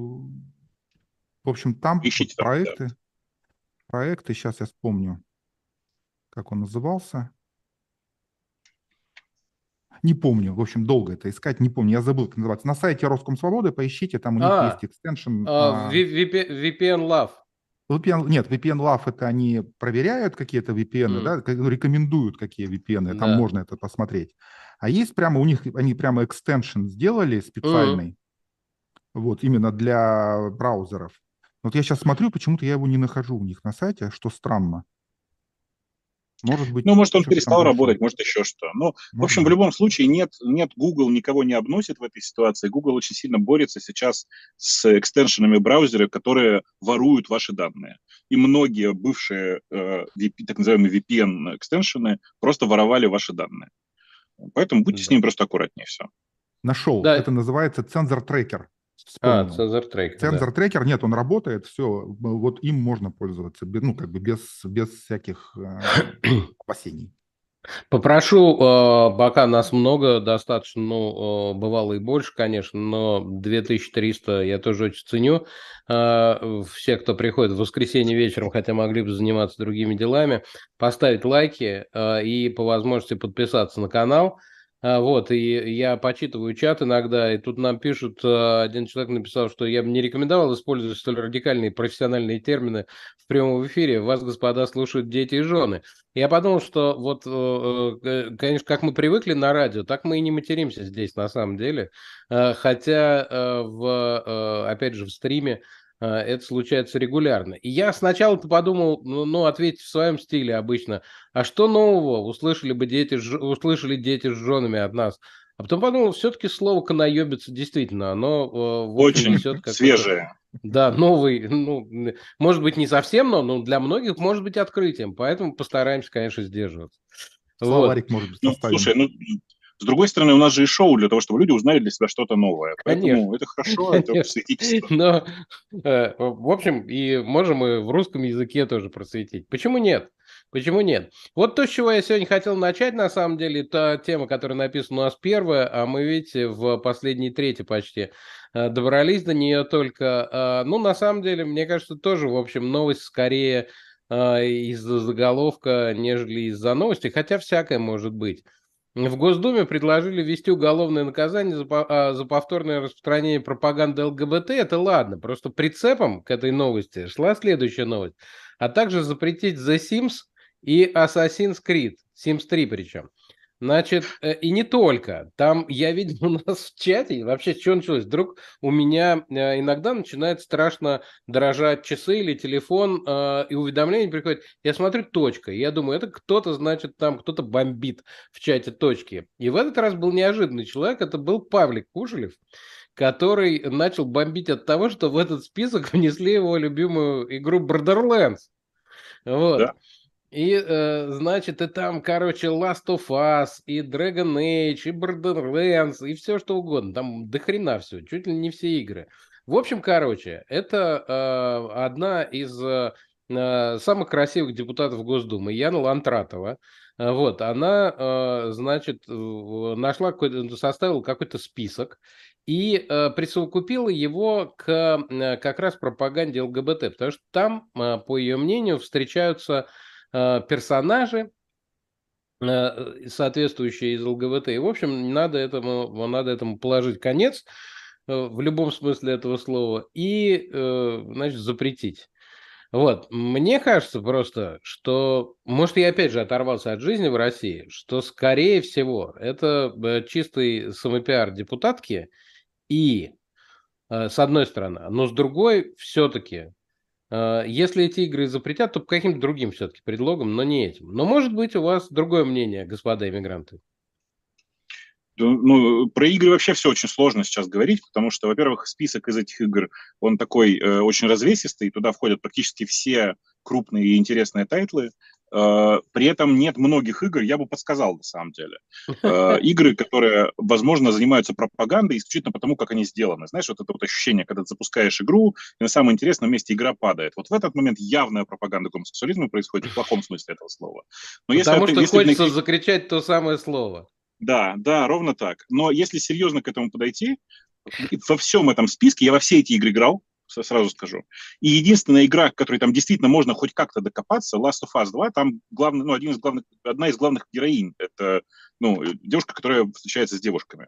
в общем, там Ищите там, да. проекты, сейчас я вспомню, как он назывался. Не помню, в общем, долго это искать, не помню, я забыл, как называется. На сайте Роскомсвободы поищите, там у них есть экстеншн. VPN Love. Нет, VPN Love это они проверяют какие-то VPN, М, да, рекомендуют какие VPN, там Да. можно это посмотреть. А есть прямо у них, они прямо экстеншн сделали Мгм. специальный, вот именно для браузеров. Вот я сейчас смотрю, почему-то я его не нахожу у них на сайте, что странно. Может Ну, быть, может, он что-то там перестал прошло. работать, может, еще что. Но, в общем, в Можно. любом случае, нет, Google никого не обносит в этой ситуации. Google очень сильно борется сейчас с экстеншенами браузера, которые воруют ваши данные. И многие бывшие так называемые VPN-экстеншены просто воровали ваши данные. Поэтому будьте с Да. ними просто аккуратнее, все. Нашел. Это Да. называется цензор-трекер. Вспомнил. Цензор трекер, да. Цензор-трекер, нет, он работает, все, вот им можно пользоваться, ну, как бы без всяких опасений. Попрошу, пока нас много, достаточно, ну, бывало и больше, конечно, но 2300 я тоже очень ценю. Все, кто приходит в воскресенье вечером, хотя могли бы заниматься другими делами, поставить лайки и по возможности подписаться на канал. Вот, и я почитываю чат иногда, и тут нам пишут, один человек написал, что я бы не рекомендовал использовать столь радикальные профессиональные термины в прямом эфире. Вас, господа, слушают дети и жены. Я подумал, что вот, конечно, как мы привыкли на радио, так мы и не материмся здесь на самом деле. Хотя, опять же, в стриме это случается регулярно. И я сначала-то подумал, ну, ответить в своем стиле обычно, а что нового услышали дети с женами от нас? А потом подумал, все-таки слово «канаебиться» действительно, оно, в общем, Очень несет какой-то, свежее. да, новый, ну, может быть, не совсем, но для многих может быть открытием, поэтому постараемся, конечно, сдерживаться. Вот, Словарик может быть Ну, слушай, составим. ну, с другой стороны, у нас же и шоу для того, чтобы люди узнали для себя что-то новое. конечно. Поэтому это хорошо, это Конечно. просветительство. Но, в общем, и можем и в русском языке тоже просветить. Почему нет? Почему нет? Вот то, с чего я сегодня хотел начать, на самом деле, та тема, которая написана у нас первая, а мы, видите, в последней трети почти добрались до нее только. Ну, на самом деле, мне кажется, тоже, в общем, новость скорее из-за заголовка, нежели из-за новости, хотя всякое может быть. В Госдуме предложили ввести уголовное наказание за повторное распространение пропаганды ЛГБТ. Это ладно, просто прицепом к этой новости шла следующая новость. А также запретить The Sims и Assassin's Creed. Sims 3 причем. Значит, и не только. Там, я видел у нас в чате, вообще, что началось? Вдруг у меня иногда начинает страшно дрожать часы или телефон, и уведомление приходит. Я смотрю, точка. И я думаю, это кто-то, значит, там кто-то бомбит в чате точки. И в этот раз был неожиданный человек, это был Павлик Кушелев, который начал бомбить от того, что в этот список внесли его любимую игру Borderlands. Вот. Да? И, значит, и там, короче, Last of Us, и Dragon Age, и Borderlands, и все что угодно. Там до хрена все, чуть ли не все игры. В общем, короче, это одна из самых красивых депутатов Госдумы, Яна Лантратова. Вот, она, значит, нашла какой-то, составила какой-то список и присовокупила его к как раз пропаганде ЛГБТ, потому что там, по ее мнению, встречаются персонажи, соответствующие из ЛГБТ. И, в общем, надо этому положить конец в любом смысле этого слова и, значит, запретить. Вот. Мне кажется просто, что, может, я опять же оторвался от жизни в России, что, скорее всего, это чистый самопиар депутатки и, с одной стороны, но с другой, все-таки если эти игры запретят, то по каким-то другим все-таки предлогам, но не этим. Но может быть у вас другое мнение, господа иммигранты. Ну, про игры вообще все очень сложно сейчас говорить, потому что, во-первых, список из этих игр, он такой очень развесистый, туда входят практически все крупные и интересные тайтлы. При этом нет многих игр, я бы подсказал на самом деле. Игры, которые, возможно, занимаются пропагандой исключительно потому, как они сделаны. Знаешь, вот это вот ощущение, когда ты запускаешь игру, и на самом интересном месте игра падает. Вот в этот момент явная пропаганда гомосексуализма происходит в плохом смысле этого слова. Но Потому что если хочется закричать то самое слово. Да, да, ровно так. Но если серьезно к этому подойти, во всем этом списке, я во все эти игры играл, сразу скажу. И единственная игра, к которой там действительно можно хоть как-то докопаться, Last of Us 2, там главный, ну, одна из главных героинь. Это девушка, которая встречается с девушками.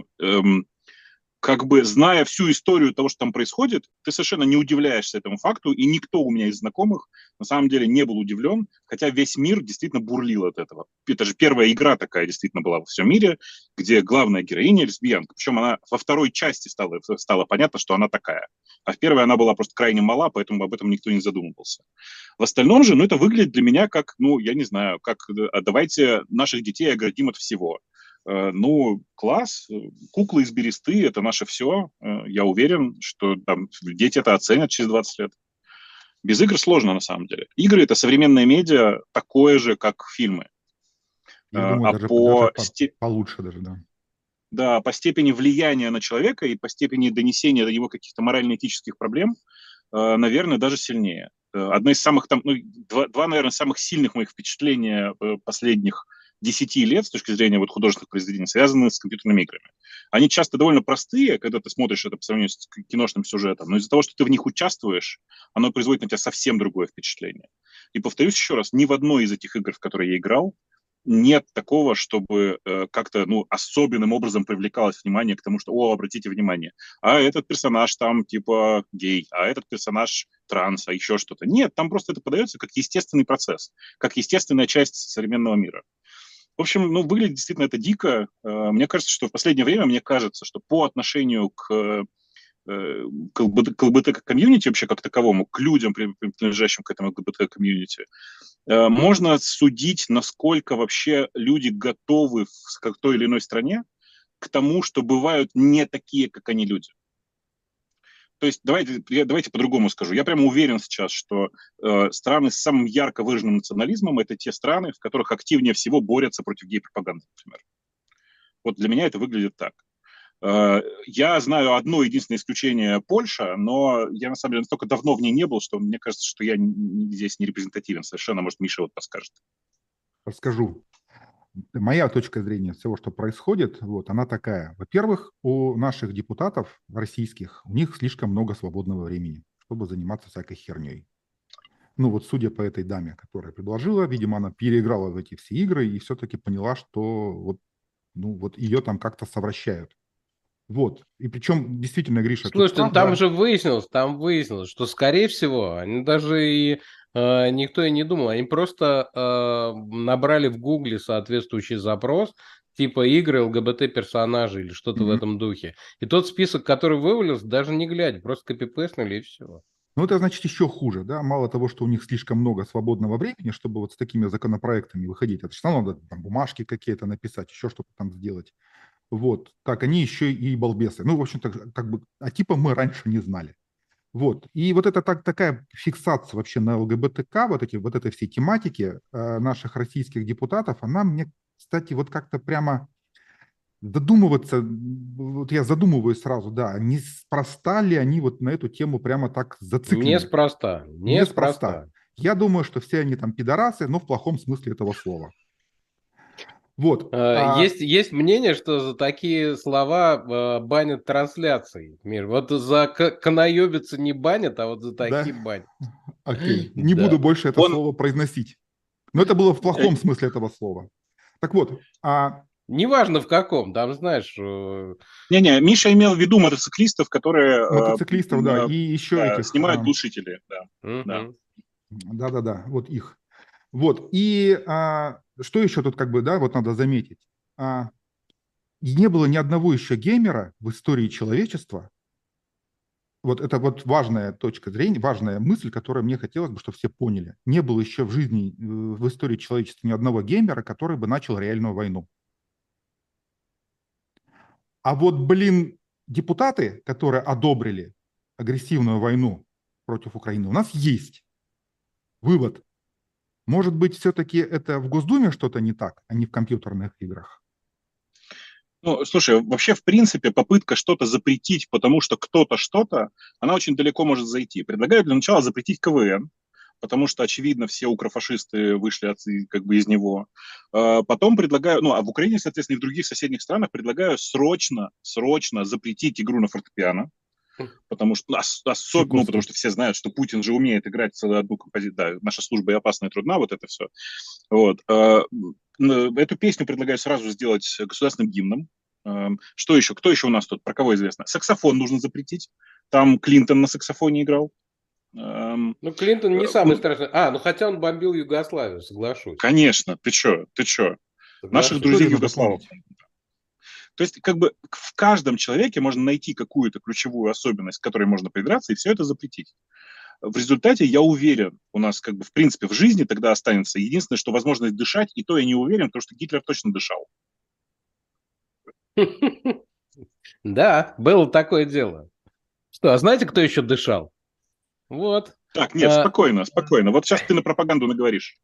Как бы зная всю историю того, что там происходит, ты совершенно не удивляешься этому факту, и никто у меня из знакомых на самом деле не был удивлен, хотя весь мир действительно бурлил от этого. Это же первая игра такая действительно была во всем мире, где главная героиня лесбиянка, причем она во второй части стало понятно, что она такая, а в первой она была просто крайне мала, поэтому об этом никто не задумывался. В остальном же, это выглядит для меня как, я не знаю, как давайте наших детей оградим от всего. Класс, куклы из бересты – это наше все. Я уверен, что там дети это оценят через 20 лет. Без игр сложно, на самом деле. Игры – это современное медиа, такое же, как фильмы. Я думаю, даже получше даже, да. Да, по степени влияния на человека и по степени донесения до него каких-то морально-этических проблем, наверное, даже сильнее. Одно из самых, два, наверное, самых сильных моих впечатления последних 10 лет с точки зрения художественных произведений связаны с компьютерными играми. Они часто довольно простые, когда ты смотришь это по сравнению с киношным сюжетом, но из-за того, что ты в них участвуешь, оно производит на тебя совсем другое впечатление. И повторюсь еще раз, ни в одной из этих игр, в которые я играл, нет такого, чтобы как-то особенным образом привлекалось внимание к тому, что, обратите внимание, а этот персонаж там типа гей, а этот персонаж транс, а еще что-то. Нет, там просто это подается как естественный процесс, как естественная часть современного мира. В общем, выглядит действительно это дико. Мне кажется, что в последнее время, что по отношению к к ЛГБТ-комьюнити вообще как таковому, к людям, принадлежащим к этому ЛГБТ-комьюнити, можно судить, насколько вообще люди готовы в той или иной стране к тому, что бывают не такие, как они люди. То есть давайте по-другому скажу. Я прямо уверен сейчас, что страны с самым ярко выраженным национализмом – это те страны, в которых активнее всего борются против гей-пропаганды, например. Вот для меня это выглядит так. Я знаю одно единственное исключение – Польша, но я, на самом деле, настолько давно в ней не был, что мне кажется, что я здесь не репрезентативен совершенно. Может, Миша вот подскажет. Расскажу. Моя точка зрения всего, что происходит, вот, она такая. Во-первых, у наших депутатов российских, у них слишком много свободного времени, чтобы заниматься всякой херней. Ну вот судя по этой даме, которая предложила, видимо, она переиграла в эти все игры и все-таки поняла, что вот, ну, вот ее там как-то совращают. Вот. И причем, действительно, Гриша, тут Слушайте, ну прав, там да? же выяснилось, что, скорее всего, они даже и никто и не думал, они просто набрали в Гугле соответствующий запрос, типа игры ЛГБТ-персонажей или что-то в этом духе. И тот список, который вывалился, даже не глядя, просто копипестнули и все. Ну, это значит еще хуже, да? Мало того, что у них слишком много свободного времени, чтобы вот с такими законопроектами выходить, это же надо там бумажки какие-то написать, еще что-то там сделать. Вот, так, они еще и балбесы. Ну, в общем-то, как бы, а типа мы раньше не знали. Вот, и вот это такая фиксация вообще на ЛГБТК, вот этой всей тематики наших российских депутатов, она мне, кстати, вот как-то прямо додумываться, вот я задумываюсь сразу, да, неспроста ли они вот на эту тему прямо так зациклены? Неспроста. Неспроста. Я думаю, что все они там пидорасы, но в плохом смысле этого слова. Вот. Есть мнение, что за такие слова банят трансляции. Мир. Вот за канаебицы не банят, а вот за такие Да? банят. Окей. Не буду Да. больше это слово произносить. Но это было в плохом смысле этого слова. Так вот. Неважно в каком, там, знаешь... Не-не, Миша имел в виду мотоциклистов, которые мотоциклистов, да, и еще этих... снимают глушители. Да. Да-да-да, вот их. Вот, и что еще тут как бы, да, вот надо заметить. Не было ни одного еще геймера в истории человечества. Вот это вот важная точка зрения, важная мысль, которую мне хотелось бы, чтобы все поняли. Не было еще в жизни, в истории человечества ни одного геймера, который бы начал реальную войну. А вот, блин, депутаты, которые одобрили агрессивную войну против Украины, у нас есть. Вывод. Может быть, все-таки это в Госдуме что-то не так, а не в компьютерных играх? Ну, слушай, вообще, в принципе, попытка что-то запретить, потому что кто-то что-то, она очень далеко может зайти. Предлагаю для начала запретить КВН, потому что, очевидно, все укрофашисты вышли как бы из него. Потом предлагаю, ну, а в Украине, соответственно, и в других соседних странах предлагаю срочно запретить игру на фортепиано, потому что, особенно, ну, потому что все знают, что Путин же умеет играть целую одну композицию, да, наша служба и опасна, и трудна, вот это все. Вот. Эту песню предлагаю сразу сделать государственным гимном. Что еще? Кто еще у нас тут? Про кого известно? Саксофон нужно запретить. Там Клинтон на саксофоне играл. Ну, Клинтон не самый страшный. Ну хотя он бомбил Югославию, соглашусь. Конечно, ты чё? Наших друзей югославов. То есть, как бы в каждом человеке можно найти какую-то ключевую особенность, к которой можно придраться, и все это запретить. В результате, я уверен, у нас как бы в принципе в жизни тогда останется единственное, что возможность дышать, и то я не уверен, потому что Гитлер точно дышал. Да, было такое дело. Что, а знаете, кто еще дышал? Вот. Так, нет, спокойно. Вот сейчас ты на пропаганду наговоришь.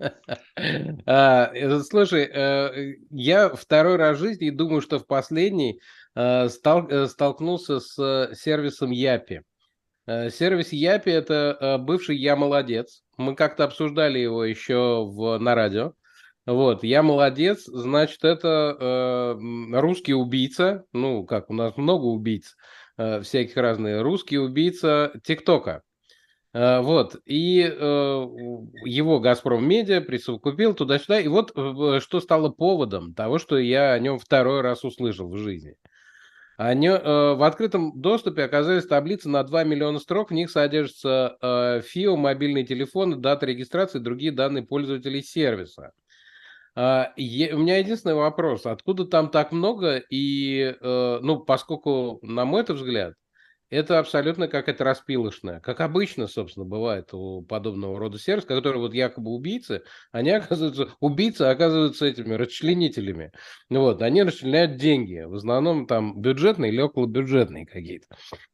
Слушай, я второй раз в жизни думаю, что в последний столкнулся с сервисом Япи. Сервис Япи – это бывший «Я молодец». Мы как-то обсуждали его еще на радио. Вот, «Я молодец», значит, это русский убийца, ну, как, у нас много убийц всяких разных, русский убийца ТикТока. Вот, и его «Газпром Медиа» присовокупил туда-сюда, и вот что стало поводом того, что я о нем второй раз услышал в жизни. В открытом доступе оказались таблицы на 2 миллиона строк, в них содержатся ФИО, мобильные телефоны, дата регистрации и другие данные пользователей сервиса. У меня единственный вопрос, откуда там так много, и, ну, поскольку, на мой взгляд, это абсолютно какая-то распилочная. Как обычно, собственно, бывает у подобного рода сервисов, которые вот якобы убийцы, они оказываются, убийцы оказываются этими расчленителями. Ну вот, они расчленяют деньги, в основном там бюджетные или околобюджетные какие-то.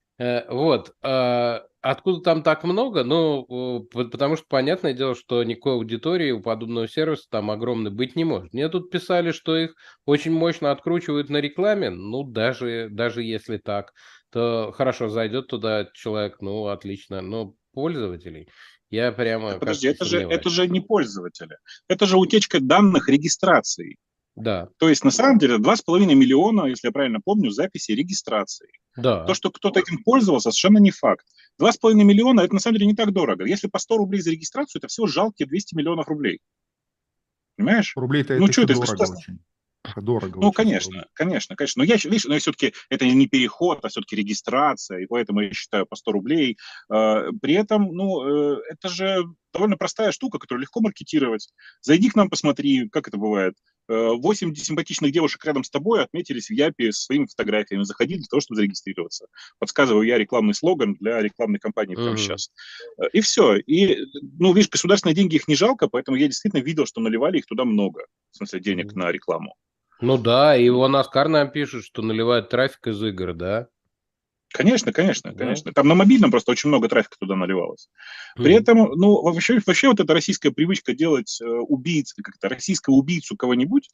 Вот. Откуда там так много? Ну, потому что понятное дело, что никакой аудитории у подобного сервиса там огромной быть не может. Мне тут писали, что их очень мощно откручивают на рекламе. Ну, даже если так, то хорошо, зайдет туда человек, ну, отлично. Но пользователей я прямо Так подожди, как-то сомневаюсь. это же не пользователи. Это же утечка данных регистрации. Да, То есть, на самом деле, 2,5 миллиона, если я правильно помню, записей регистрации. То, да. что кто-то этим пользовался, совершенно не факт. 2,5 миллиона – это на самом деле не так дорого. Если по 100 рублей за регистрацию, это всего жалкие 200 миллионов рублей. Понимаешь? Рублей-то Ну это что, еще это из дорого государства? очень. Это дорого Ну, очень, 100 конечно, рублей. конечно, конечно. Но я, видишь, но все-таки это не переход, а все-таки регистрация, и поэтому я считаю по 100 рублей. При этом, ну, это же довольно простая штука, которую легко маркетировать. Зайди к нам, посмотри, как это бывает. 8 симпатичных девушек рядом с тобой отметились в Япе с своими фотографиями. Заходи для того, чтобы зарегистрироваться. Подсказываю я рекламный слоган для рекламной кампании прямо Мгм. сейчас. И все. И, ну, видишь, государственные деньги их не жалко, поэтому я действительно видел, что наливали их туда много. В смысле, денег на рекламу. Ну да, и вон Оскар нам пишет, что наливают трафик из игр, да? Конечно, конечно, Да? конечно. Там на мобильном просто очень много трафика туда наливалось. При Мгм. этом, ну, вообще вот эта российская привычка делать убийц, как-то российского убийцу кого-нибудь,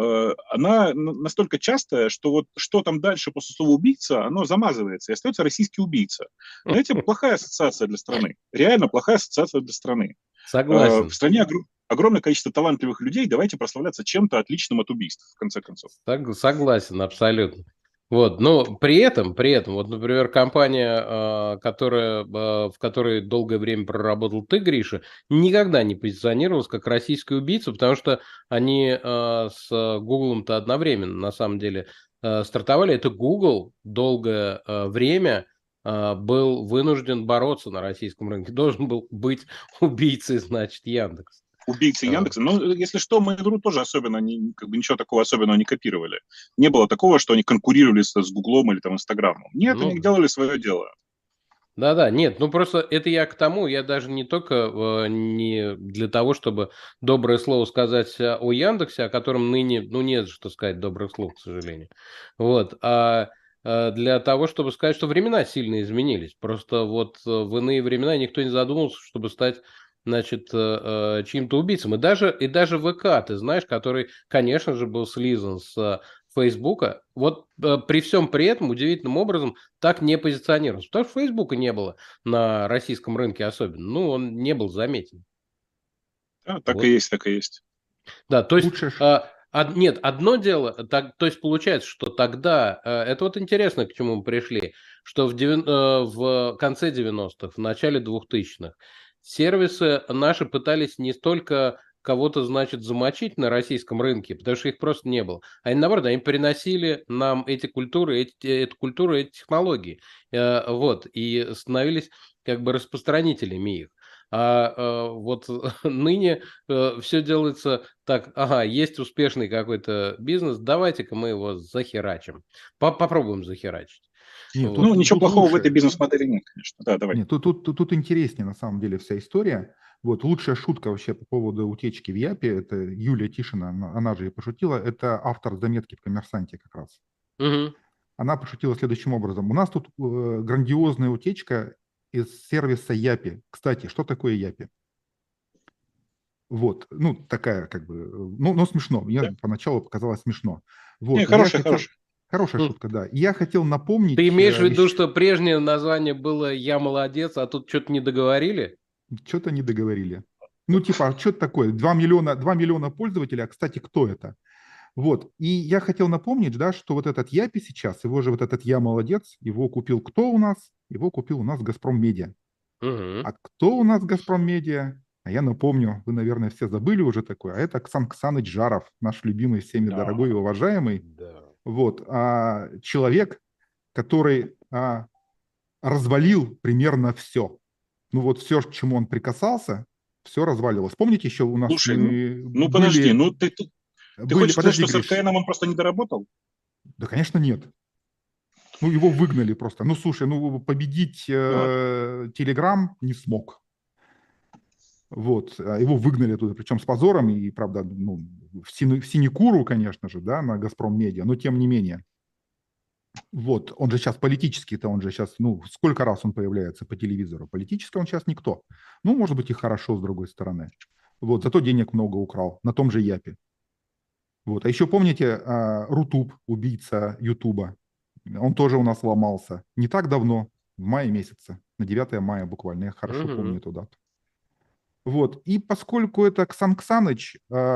она настолько частая, что вот что там дальше после слова убийца, оно замазывается, и остается российский убийца. Знаете, плохая ассоциация для страны. Реально плохая ассоциация для страны. В Согласен. стране огромное количество талантливых людей, давайте прославляться чем-то отличным от убийств, в конце концов. Согласен, абсолютно. Вот, но при этом, вот, например, компания, в которой долгое время проработал ты, Гриша, никогда не позиционировалась как российский убийца, потому что они с Гуглом-то одновременно, на самом деле, стартовали. Это Google долгое время был вынужден бороться на российском рынке. Должен был быть убийцей, значит, Яндекс. Убийцы А, Яндекса. Ну, если что, мы игру тоже особенно, как бы ничего такого особенного не копировали. Не было такого, что они конкурировали с Гуглом или там Инстаграмом. Нет, Ну они да. делали свое дело. Да-да, нет, ну просто это я к тому, я даже не только не для того, чтобы доброе слово сказать о Яндексе, о котором ныне, ну, нет что сказать добрых слов, к сожалению, вот, для того, чтобы сказать, что времена сильно изменились. Просто вот в иные времена никто не задумывался, чтобы стать, значит, чьим-то убийцем. И даже ВК, ты знаешь, который, конечно же, был слизан с Фейсбука, вот при всем при этом удивительным образом так не позиционировался. Потому что Фейсбука не было на российском рынке особенно. Ну, он не был заметен. Да, так и Вот. есть, так и есть. Да, то есть, Лучше, нет, одно дело, то есть получается, что тогда, это вот интересно, к чему мы пришли, что в конце 90-х, в начале 2000-х сервисы наши пытались не столько кого-то, значит, замочить на российском рынке, потому что их просто не было. Они, наоборот, они переносили нам эту культуру, эти технологии. Вот, и становились как бы распространителями их. Вот ныне все делается так, ага, есть успешный какой-то бизнес, давайте-ка мы его захерачим. Попробуем захерачить. нет, Ну, Вот. ничего тут плохого в этой лучше. бизнес-модели нет, конечно. Да, давай. Нет, тут интереснее на самом деле вся история. Вот лучшая шутка вообще по поводу утечки в Япе, это Юлия Тишина, она же и пошутила, это автор заметки в «Коммерсанте» как раз. Мгм. Она пошутила следующим образом. У нас тут грандиозная утечка из сервиса Япи. Кстати, что такое Япи? Вот, ну, такая как бы, ну смешно. Мне Да. поначалу показалось смешно. Не, Вот, и я хорошая, хотел... хорошая. Хорошая Хм. шутка, да. И я хотел Ты напомнить имеешь в виду, еще... что прежнее название было «Я молодец», а тут что-то не договорили? Что-то не договорили. Ну, типа, что это такое? 2 миллиона пользователей, а, кстати, кто это? Вот. И я хотел напомнить, да, что вот этот Япи сейчас, его же вот этот «Я молодец», его купил кто у нас? Его купил у нас «Газпром Медиа». Мгм. А кто у нас «Газпром Медиа»? А я напомню, вы, наверное, все забыли уже такое, а это Оксан Ксаныч Жаров, наш любимый, всеми Да, дорогой и уважаемый. да. Вот. Человек, который развалил примерно все. Ну вот все, к чему он прикасался, все развалилось. Помните, еще у нас Слушай, мы ну подожди, были... ну ты хочешь сказать, Подожди, что с Гриш. РКНом он просто не доработал? Да, конечно, нет. Ну, его выгнали просто. Ну, слушай, ну, победить Вот. Telegram не смог. Вот, его выгнали оттуда, причем с позором, и, правда, ну, в синекуру, конечно же, да, на «Газпром Медиа», но тем не менее. Вот, он же сейчас политический-то, он же сейчас, ну, сколько раз он появляется по телевизору? Политически он сейчас никто. Ну, может быть, и хорошо, с другой стороны. Вот, зато денег много украл на том же Япе. Вот, а еще помните Рутуб, убийца Ютуба? Он тоже у нас ломался. Не так давно, в мае месяце, на 9 мая буквально, я хорошо помню Мгм. эту дату. Вот. И поскольку это Ксан Ксаныч,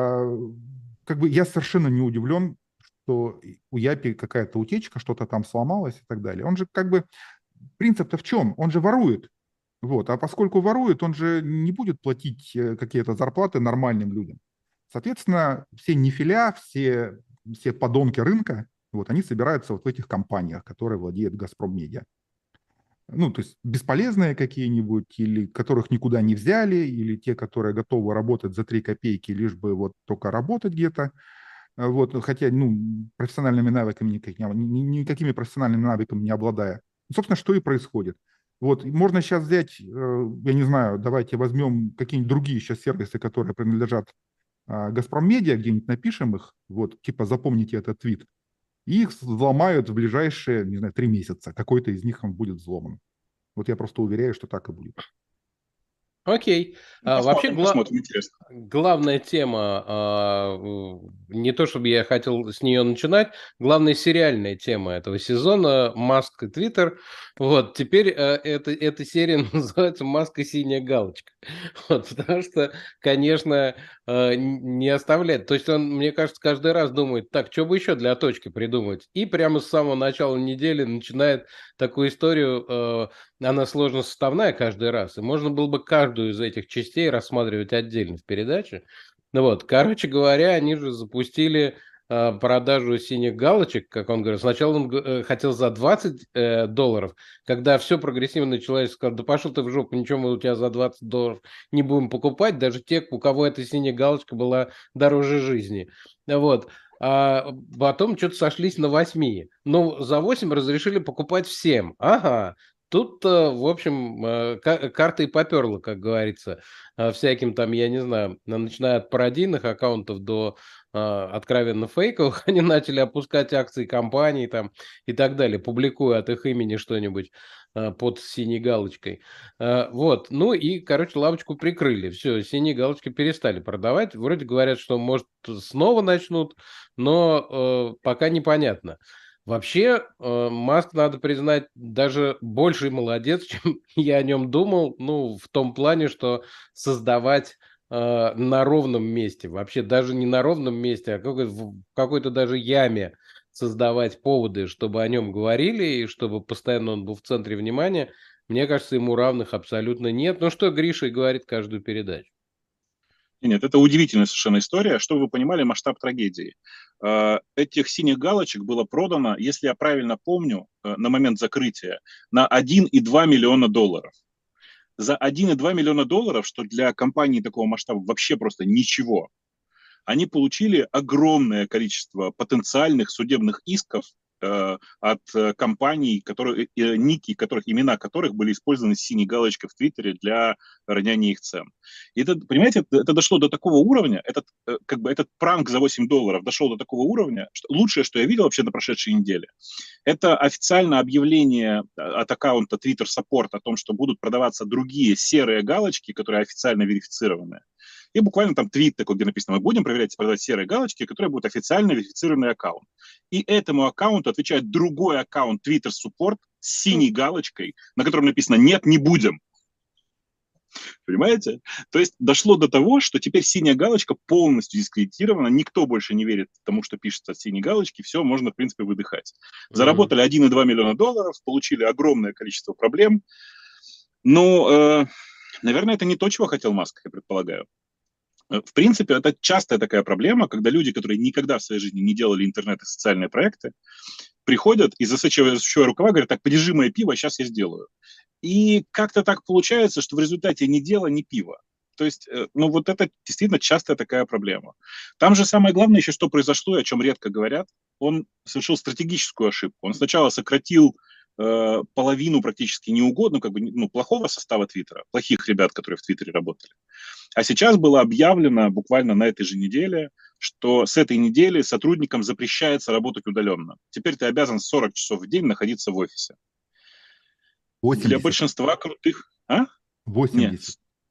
как бы я совершенно не удивлен, что у Япи какая-то утечка, что-то там сломалось и так далее. Он же как бы, принцип-то в чем? Он же ворует. Вот. А поскольку ворует, он же не будет платить какие-то зарплаты нормальным людям. Соответственно, все нефиля, все подонки рынка, вот, они собираются вот в этих компаниях, которые владеет «Газпром Медиа». Ну, то есть бесполезные какие-нибудь, или которых никуда не взяли, или те, которые готовы работать за 3 копейки, лишь бы вот только работать где-то. Вот, хотя, ну, профессиональными навыками никакими профессиональными навыками не обладая. Собственно, что и происходит. Вот, можно сейчас взять, я не знаю, давайте возьмем какие-нибудь другие сейчас сервисы, которые принадлежат «Газпром Медиа», где-нибудь напишем их, вот, типа запомните этот твит, и их взломают в ближайшие, не знаю, 3 месяца. Какой-то из них он будет взломан. Вот я просто уверяю, что так и будет. Окей. Ну, Вообще, посмотрим, посмотрим, интересно. главная тема, не то чтобы я хотел с нее начинать, главная сериальная тема этого сезона — Маск и Твиттер. Вот, теперь эта серия называется «Маск и синяя галочка». Вот, потому что, конечно, не оставляет. То есть он, мне кажется, каждый раз думает, так, что бы еще для точки придумать. И прямо с самого начала недели начинает такую историю, она сложно составная каждый раз, и можно было бы каждую из этих частей рассматривать отдельно в передаче. Ну вот, короче говоря, они же запустили продажу синих галочек, как он говорит. Сначала он хотел за $20, когда все прогрессивное человечество сказало, да пошел ты в жопу, ничего мы у тебя за $20 не будем покупать, даже те, у кого эта синяя галочка была дороже жизни. Вот. А потом что-то сошлись на 8. Ну, за 8 разрешили покупать всем. Ага, тут, в общем, карта и попёрла, как говорится, всяким там, я не знаю, начиная от пародийных аккаунтов до откровенно фейковых, они начали опускать акции компаний там и так далее, публикуя от их имени что-нибудь под синей галочкой. Вот, ну и, короче, лавочку прикрыли, все, синие галочки перестали продавать. Вроде говорят, что, может, снова начнут, но пока непонятно. Вообще, Маск, надо признать, даже больший молодец, чем я о нем думал. Ну, в том плане, что создавать на ровном месте, вообще даже не на ровном месте, а в какой-то даже яме создавать поводы, чтобы о нем говорили и чтобы постоянно он был в центре внимания, мне кажется, ему равных абсолютно нет. Ну, что Гриша и говорит каждую передачу. Нет, это удивительная совершенно история. Чтобы вы понимали масштаб трагедии. Этих синих галочек было продано, если я правильно помню, на момент закрытия, на 1,2 миллиона долларов. За 1,2 миллиона долларов, что для компании такого масштаба вообще просто ничего, они получили огромное количество потенциальных судебных исков от компаний, ники, имена которых были использованы с синей галочкой в Твиттере для роняния их цен. И это, понимаете, это дошло до такого уровня, этот пранк за $8 дошел до такого уровня, что лучшее, что я видел вообще на прошедшей неделе, это официальное объявление от аккаунта Twitter Support о том, что будут продаваться другие серые галочки, которые официально верифицированы. И буквально там твит такой, где написано, мы будем проверять и продавать серые галочки, которые будут официально верифицированный аккаунт. И этому аккаунту отвечает другой аккаунт Twitter Support с синей галочкой, на котором написано «нет, не будем». Понимаете? То есть дошло до того, что теперь синяя галочка полностью дискредитирована, никто больше не верит тому, что пишется от синей галочки, все, можно, в принципе, выдыхать. Заработали 1,2 миллиона долларов, получили огромное количество проблем, но, наверное, это не то, чего хотел Маск, я предполагаю. В принципе, это частая такая проблема, когда люди, которые никогда в своей жизни не делали интернет и социальные проекты, приходят и, засучивая рукава, говорят, так, подержи мое пиво, сейчас я сделаю. И как-то так получается, что в результате ни дела, ни пива. То есть, ну, вот это действительно частая такая проблема. Там же самое главное еще, что произошло, и о чем редко говорят, он совершил стратегическую ошибку. Он сначала сократил половину практически неугодно, как бы, ну, плохого состава Твиттера, плохих ребят, которые в Твиттере работали. А сейчас было объявлено буквально на этой же неделе, что с этой недели сотрудникам запрещается работать удаленно. Теперь ты обязан 40 часов в день находиться в офисе. 80. Для большинства крутых... А? 80. Нет,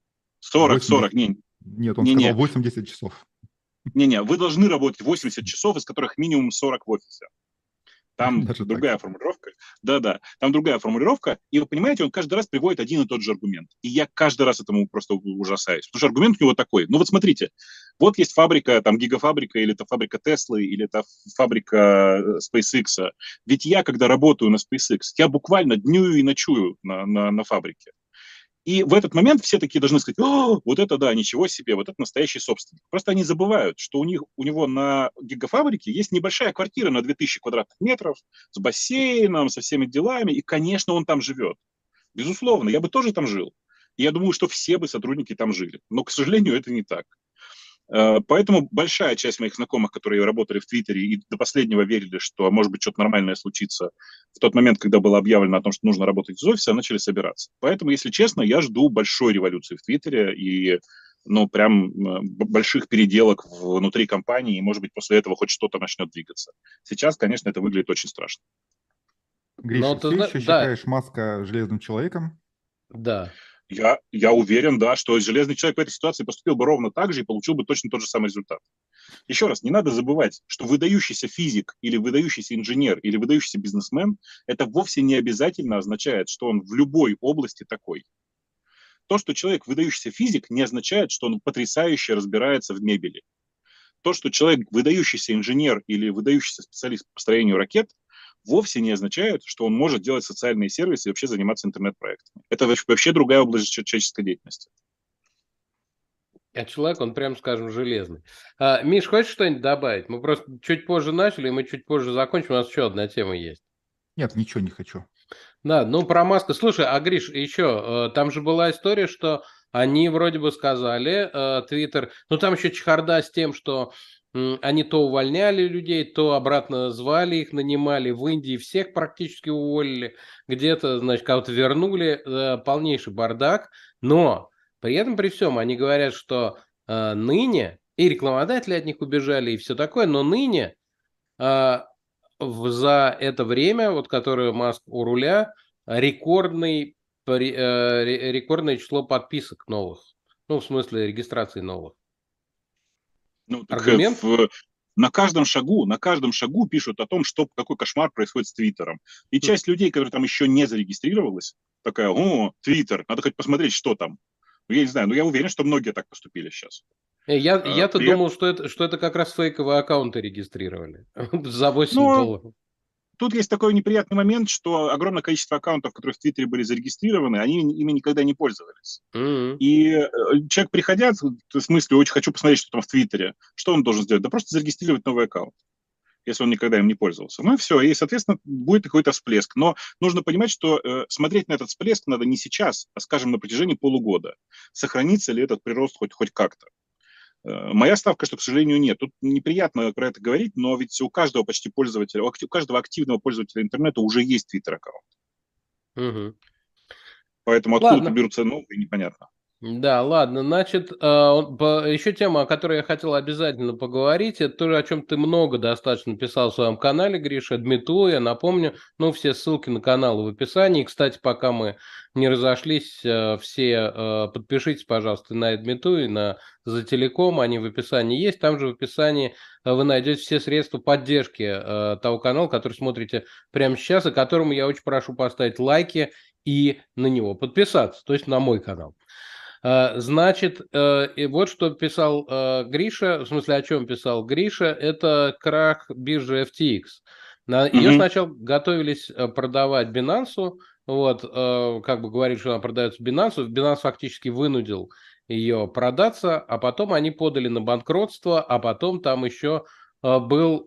40, не. Нет, он сказал 80 часов. Не-не, вы должны работать 80 часов, из которых минимум 40 в офисе. Там Даже другая формулировка. Да-да, там другая формулировка. И вы понимаете, он каждый раз приводит один и тот же аргумент. И я каждый раз этому просто ужасаюсь. Потому что аргумент у него такой. Ну вот смотрите, вот есть фабрика, там гигафабрика, или это фабрика Теслы, или это фабрика SpaceX. Ведь я, когда работаю на SpaceX, я буквально днюю и ночую на фабрике. И в этот момент все такие должны сказать: «О, вот это да, ничего себе, вот это настоящий собственник». Просто они забывают, что у него на гигафабрике есть небольшая квартира на 2000 квадратных метров с бассейном, со всеми делами, и, конечно, он там живет. Безусловно, я бы тоже там жил. И я думаю, что все бы сотрудники там жили. Но, к сожалению, это не так. Поэтому большая часть моих знакомых, которые работали в Твиттере и до последнего верили, что может быть что-то нормальное случится, в тот момент, когда было объявлено о том, что нужно работать из офиса, начали собираться. Поэтому, если честно, я жду большой революции в Твиттере и, ну, прям больших переделок внутри компании, и, может быть, после этого хоть что-то начнет двигаться. Сейчас, конечно, это выглядит очень страшно. Гриша, все еще считаешь Маска железным человеком? Да. Я уверен, да, что железный человек в этой ситуации поступил бы ровно так же и получил бы точно тот же самый результат. Еще раз, не надо забывать, что выдающийся физик или выдающийся инженер или выдающийся бизнесмен – это вовсе не обязательно означает, что он в любой области такой. То, что человек выдающийся физик, не означает, что он потрясающе разбирается в мебели. То, что человек выдающийся инженер или выдающийся специалист по построению ракет, вовсе не означает, что он может делать социальные сервисы и вообще заниматься интернет-проектами. Это вообще другая область человеческой деятельности. А человек, он, прям скажем, железный. Миш, хочешь что-нибудь добавить? Мы просто чуть позже начали, мы чуть позже закончим. У нас еще одна тема есть. Нет, ничего не хочу. Да, ну про Маска. Слушай, а Гриш, еще, там же была история, что они вроде бы сказали, Твиттер, ну там еще чехарда с тем, что они то увольняли людей, то обратно звали их, нанимали. В Индии всех практически уволили, где-то, значит, кого-то вернули, полнейший бардак. Но при этом, при всем, они говорят, что ныне, и рекламодатели от них убежали, и все такое, но ныне за это время, вот которое Маск у руля, рекордное число подписок новых. Ну, в смысле регистрации новых. Ну, так Аргумент? на каждом шагу пишут о том, что какой кошмар происходит с Твиттером. И часть людей, которые там еще не зарегистрировалась, такая: о, Твиттер, надо хоть посмотреть, что там. Ну, я не знаю, но я уверен, что многие так поступили сейчас. Я-то думал, что это как раз фейковые аккаунты регистрировали за $8. Тут есть такой неприятный момент, что огромное количество аккаунтов, которые в Твиттере были зарегистрированы, они ими никогда не пользовались. Mm-hmm. И человек, приходя, в смысле, очень хочу посмотреть, что там в Твиттере, что он должен сделать? Да просто зарегистрировать новый аккаунт, если он никогда им не пользовался. Ну и все, и, соответственно, будет какой-то всплеск. Но нужно понимать, что смотреть на этот всплеск надо не сейчас, а, скажем, на протяжении полугода. Сохранится ли этот прирост хоть как-то? Моя ставка, что, к сожалению, нет. Тут неприятно про это говорить, но ведь у каждого почти пользователя, у каждого активного пользователя интернета уже есть Твиттер-аккаунт. Угу. Поэтому откуда берутся новые, непонятно. Да, ладно, значит, еще тема, о которой я хотел обязательно поговорить, это то, о чем ты много достаточно писал в своем канале, Гриша, Адмиту, я напомню, ну, все ссылки на канал в описании. Кстати, пока мы не разошлись, все подпишитесь, пожалуйста, на Адмиту и на За Телеком, они в описании есть, там же в описании вы найдете все средства поддержки того канала, который смотрите прямо сейчас, и которому я очень прошу поставить лайки и на него подписаться, то есть на мой канал. Значит, и вот что писал Гриша, в смысле, о чем писал Гриша, это крах биржи FTX. Ее сначала готовились продавать Binance, вот, как бы говорили, что она продается Binance. Binance фактически вынудил ее продаться, а потом они подали на банкротство, а потом там еще был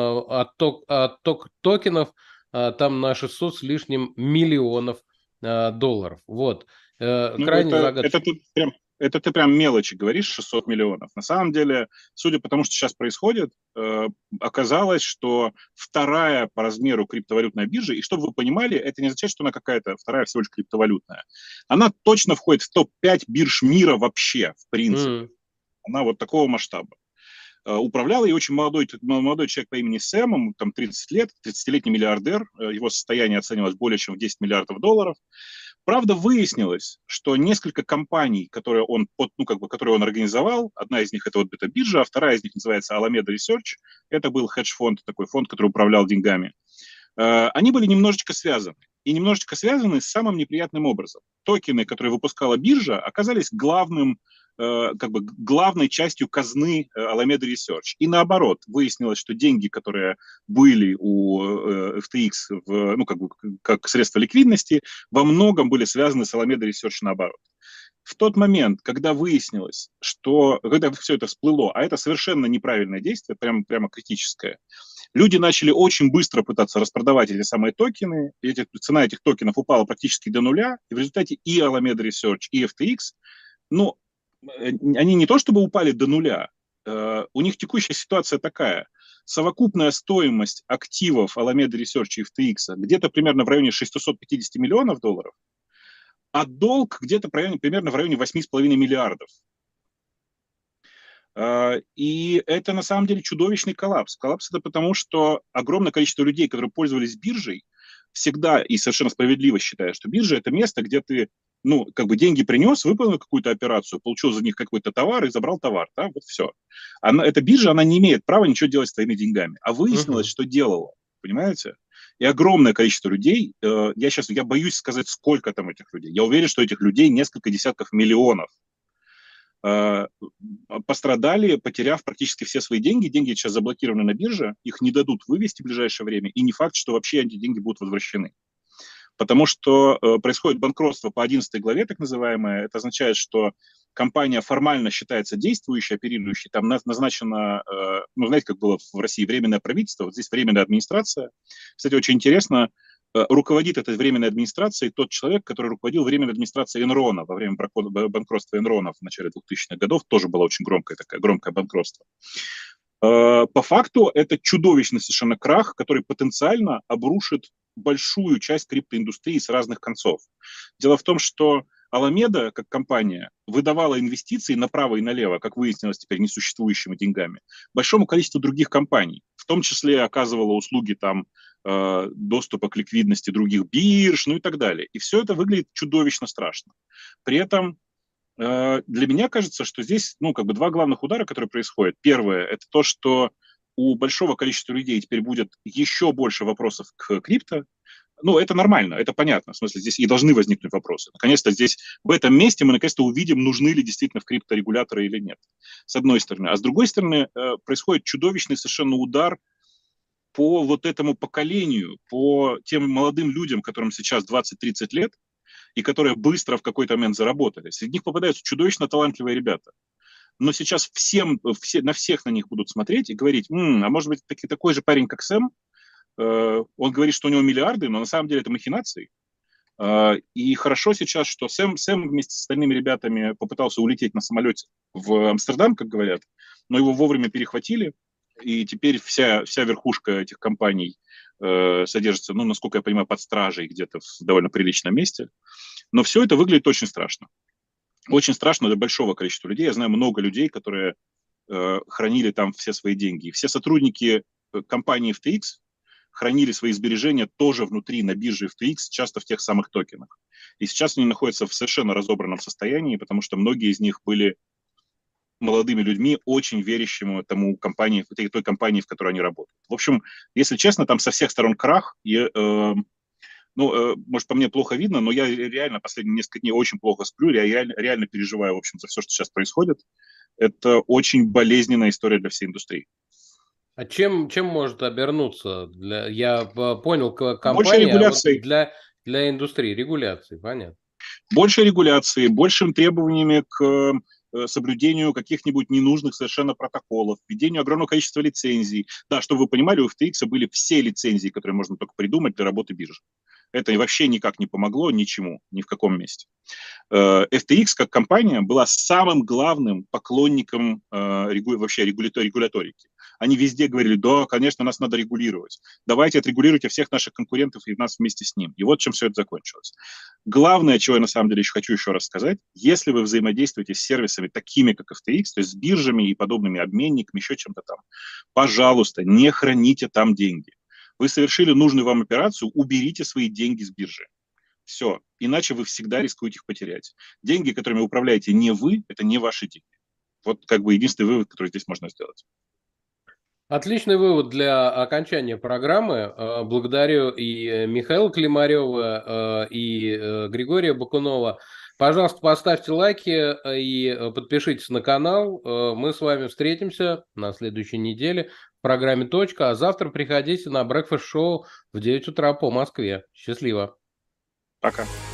отток токенов там на 600 с лишним миллионов долларов. Вот. Крайне загадочно. Это ты прям мелочи говоришь, 600 миллионов. На самом деле, судя по тому, что сейчас происходит, оказалось, что вторая по размеру криптовалютная биржа, и чтобы вы понимали, это не означает, что она какая-то вторая всего лишь криптовалютная. Она точно входит в топ-5 бирж мира вообще, в принципе. Она вот такого масштаба. Управлял ей очень молодой человек по имени Сэм, ему там 30 лет, 30-летний миллиардер, его состояние оценивалось более чем в 10 миллиардов долларов. Правда, выяснилось, что несколько компаний, которые он, которые он организовал, одна из них это биржа, а вторая из них называется Alameda Research, это был хедж-фонд, такой фонд, который управлял деньгами, они были немножечко связаны. И немножечко связаны с самым неприятным образом. Токены, которые выпускала биржа, оказались главной частью казны Alameda Research. И наоборот, выяснилось, что деньги, которые были у FTX как средство ликвидности, во многом были связаны с Alameda Research наоборот. В тот момент, когда выяснилось, когда все это всплыло, а это совершенно неправильное действие, прямо критическое, люди начали очень быстро пытаться распродавать эти самые токены, цена этих токенов упала практически до нуля, и в результате и Alameda Research, и FTX, они не то чтобы упали до нуля, у них текущая ситуация такая. Совокупная стоимость активов Alameda Research и FTX где-то примерно в районе 650 миллионов долларов, а долг где-то примерно в районе 8,5 миллиардов. И это на самом деле чудовищный коллапс. Коллапс это потому, что огромное количество людей, которые пользовались биржей, всегда и совершенно справедливо считают, что биржа это место, где ты деньги принес, выполнил какую-то операцию, получил за них какой-то товар и забрал товар. Да? Вот все. Эта биржа, она не имеет права ничего делать с твоими деньгами. А выяснилось, что делала. Понимаете? И огромное количество людей, я боюсь сказать, сколько там этих людей. Я уверен, что этих людей несколько десятков миллионов пострадали, потеряв практически все свои деньги. Деньги сейчас заблокированы на бирже, их не дадут вывести в ближайшее время, и не факт, что вообще эти деньги будут возвращены. Потому что происходит банкротство по 11 главе, так называемое. Это означает, что компания формально считается действующей, оперирующей. Там назначено, знаете, как было в России временное правительство, вот здесь временная администрация. Кстати, очень интересно, руководит этой временной администрацией тот человек, который руководил временной администрацией Enron во время банкротства Enron в начале 2000-х годов. Тоже было очень громкое банкротство. По факту это чудовищный совершенно крах, который потенциально обрушит большую часть криптоиндустрии с разных концов. Дело в том, что Alameda, как компания, выдавала инвестиции направо и налево, как выяснилось теперь несуществующими деньгами, большому количеству других компаний, в том числе оказывала услуги доступа к ликвидности других бирж, и так далее. И все это выглядит чудовищно страшно. При этом для меня кажется, что здесь два главных удара, которые происходят. Первое – это то, что у большого количества людей теперь будет еще больше вопросов к крипто. Это нормально, это понятно. В смысле, здесь и должны возникнуть вопросы. Наконец-то здесь, в этом месте мы наконец-то увидим, нужны ли действительно в крипто регуляторы или нет. С одной стороны. А с другой стороны, происходит чудовищный совершенно удар по вот этому поколению, по тем молодым людям, которым сейчас 20-30 лет, и которые быстро в какой-то момент заработали. Среди них попадаются чудовищно талантливые ребята. Но сейчас на всех на них будут смотреть и говорить, а может быть такой же парень, как Сэм, он говорит, что у него миллиарды, но на самом деле это махинации. И хорошо сейчас, что Сэм вместе с остальными ребятами попытался улететь на самолете в Амстердам, как говорят, но его вовремя перехватили, и теперь вся верхушка этих компаний содержится, насколько я понимаю, под стражей где-то в довольно приличном месте. Но все это выглядит очень страшно. Очень страшно для большого количества людей. Я знаю много людей, которые хранили там все свои деньги. И все сотрудники компании FTX хранили свои сбережения тоже внутри на бирже FTX, часто в тех самых токенах. И сейчас они находятся в совершенно разобранном состоянии, потому что многие из них были молодыми людьми, очень верящими той компании, в которой они работают. В общем, если честно, там со всех сторон крах. Может, по мне плохо видно, но я реально последние несколько дней очень плохо сплю, я реально переживаю, в общем, за все, что сейчас происходит. Это очень болезненная история для всей индустрии. А чем может обернуться? Я понял, компания, больше регуляций. Для индустрии регуляции, понятно. Больше регуляции, большими требованиями к соблюдению каких-нибудь ненужных совершенно протоколов, введению огромного количества лицензий. Да, чтобы вы понимали, у FTX были все лицензии, которые можно только придумать для работы биржи. Это вообще никак не помогло ничему, ни в каком месте. FTX как компания была самым главным поклонником вообще регуляторики. Они везде говорили, да, конечно, нас надо регулировать. Давайте отрегулируйте всех наших конкурентов и нас вместе с ним. И вот чем все это закончилось. Главное, чего я на самом деле хочу еще раз сказать, если вы взаимодействуете с сервисами такими, как FTX, то есть с биржами и подобными обменниками, еще чем-то там, пожалуйста, не храните там деньги. Вы совершили нужную вам операцию, уберите свои деньги с биржи. Все. Иначе вы всегда рискуете их потерять. Деньги, которыми управляете не вы, это не ваши деньги. Вот как бы единственный вывод, который здесь можно сделать. Отличный вывод для окончания программы. Благодарю и Михаила Климарева, и Григория Бакунова. Пожалуйста, поставьте лайки и подпишитесь на канал. Мы с вами встретимся на следующей неделе в программе «Точка». А завтра приходите на Breakfast Show в 9 утра по Москве. Счастливо. Пока.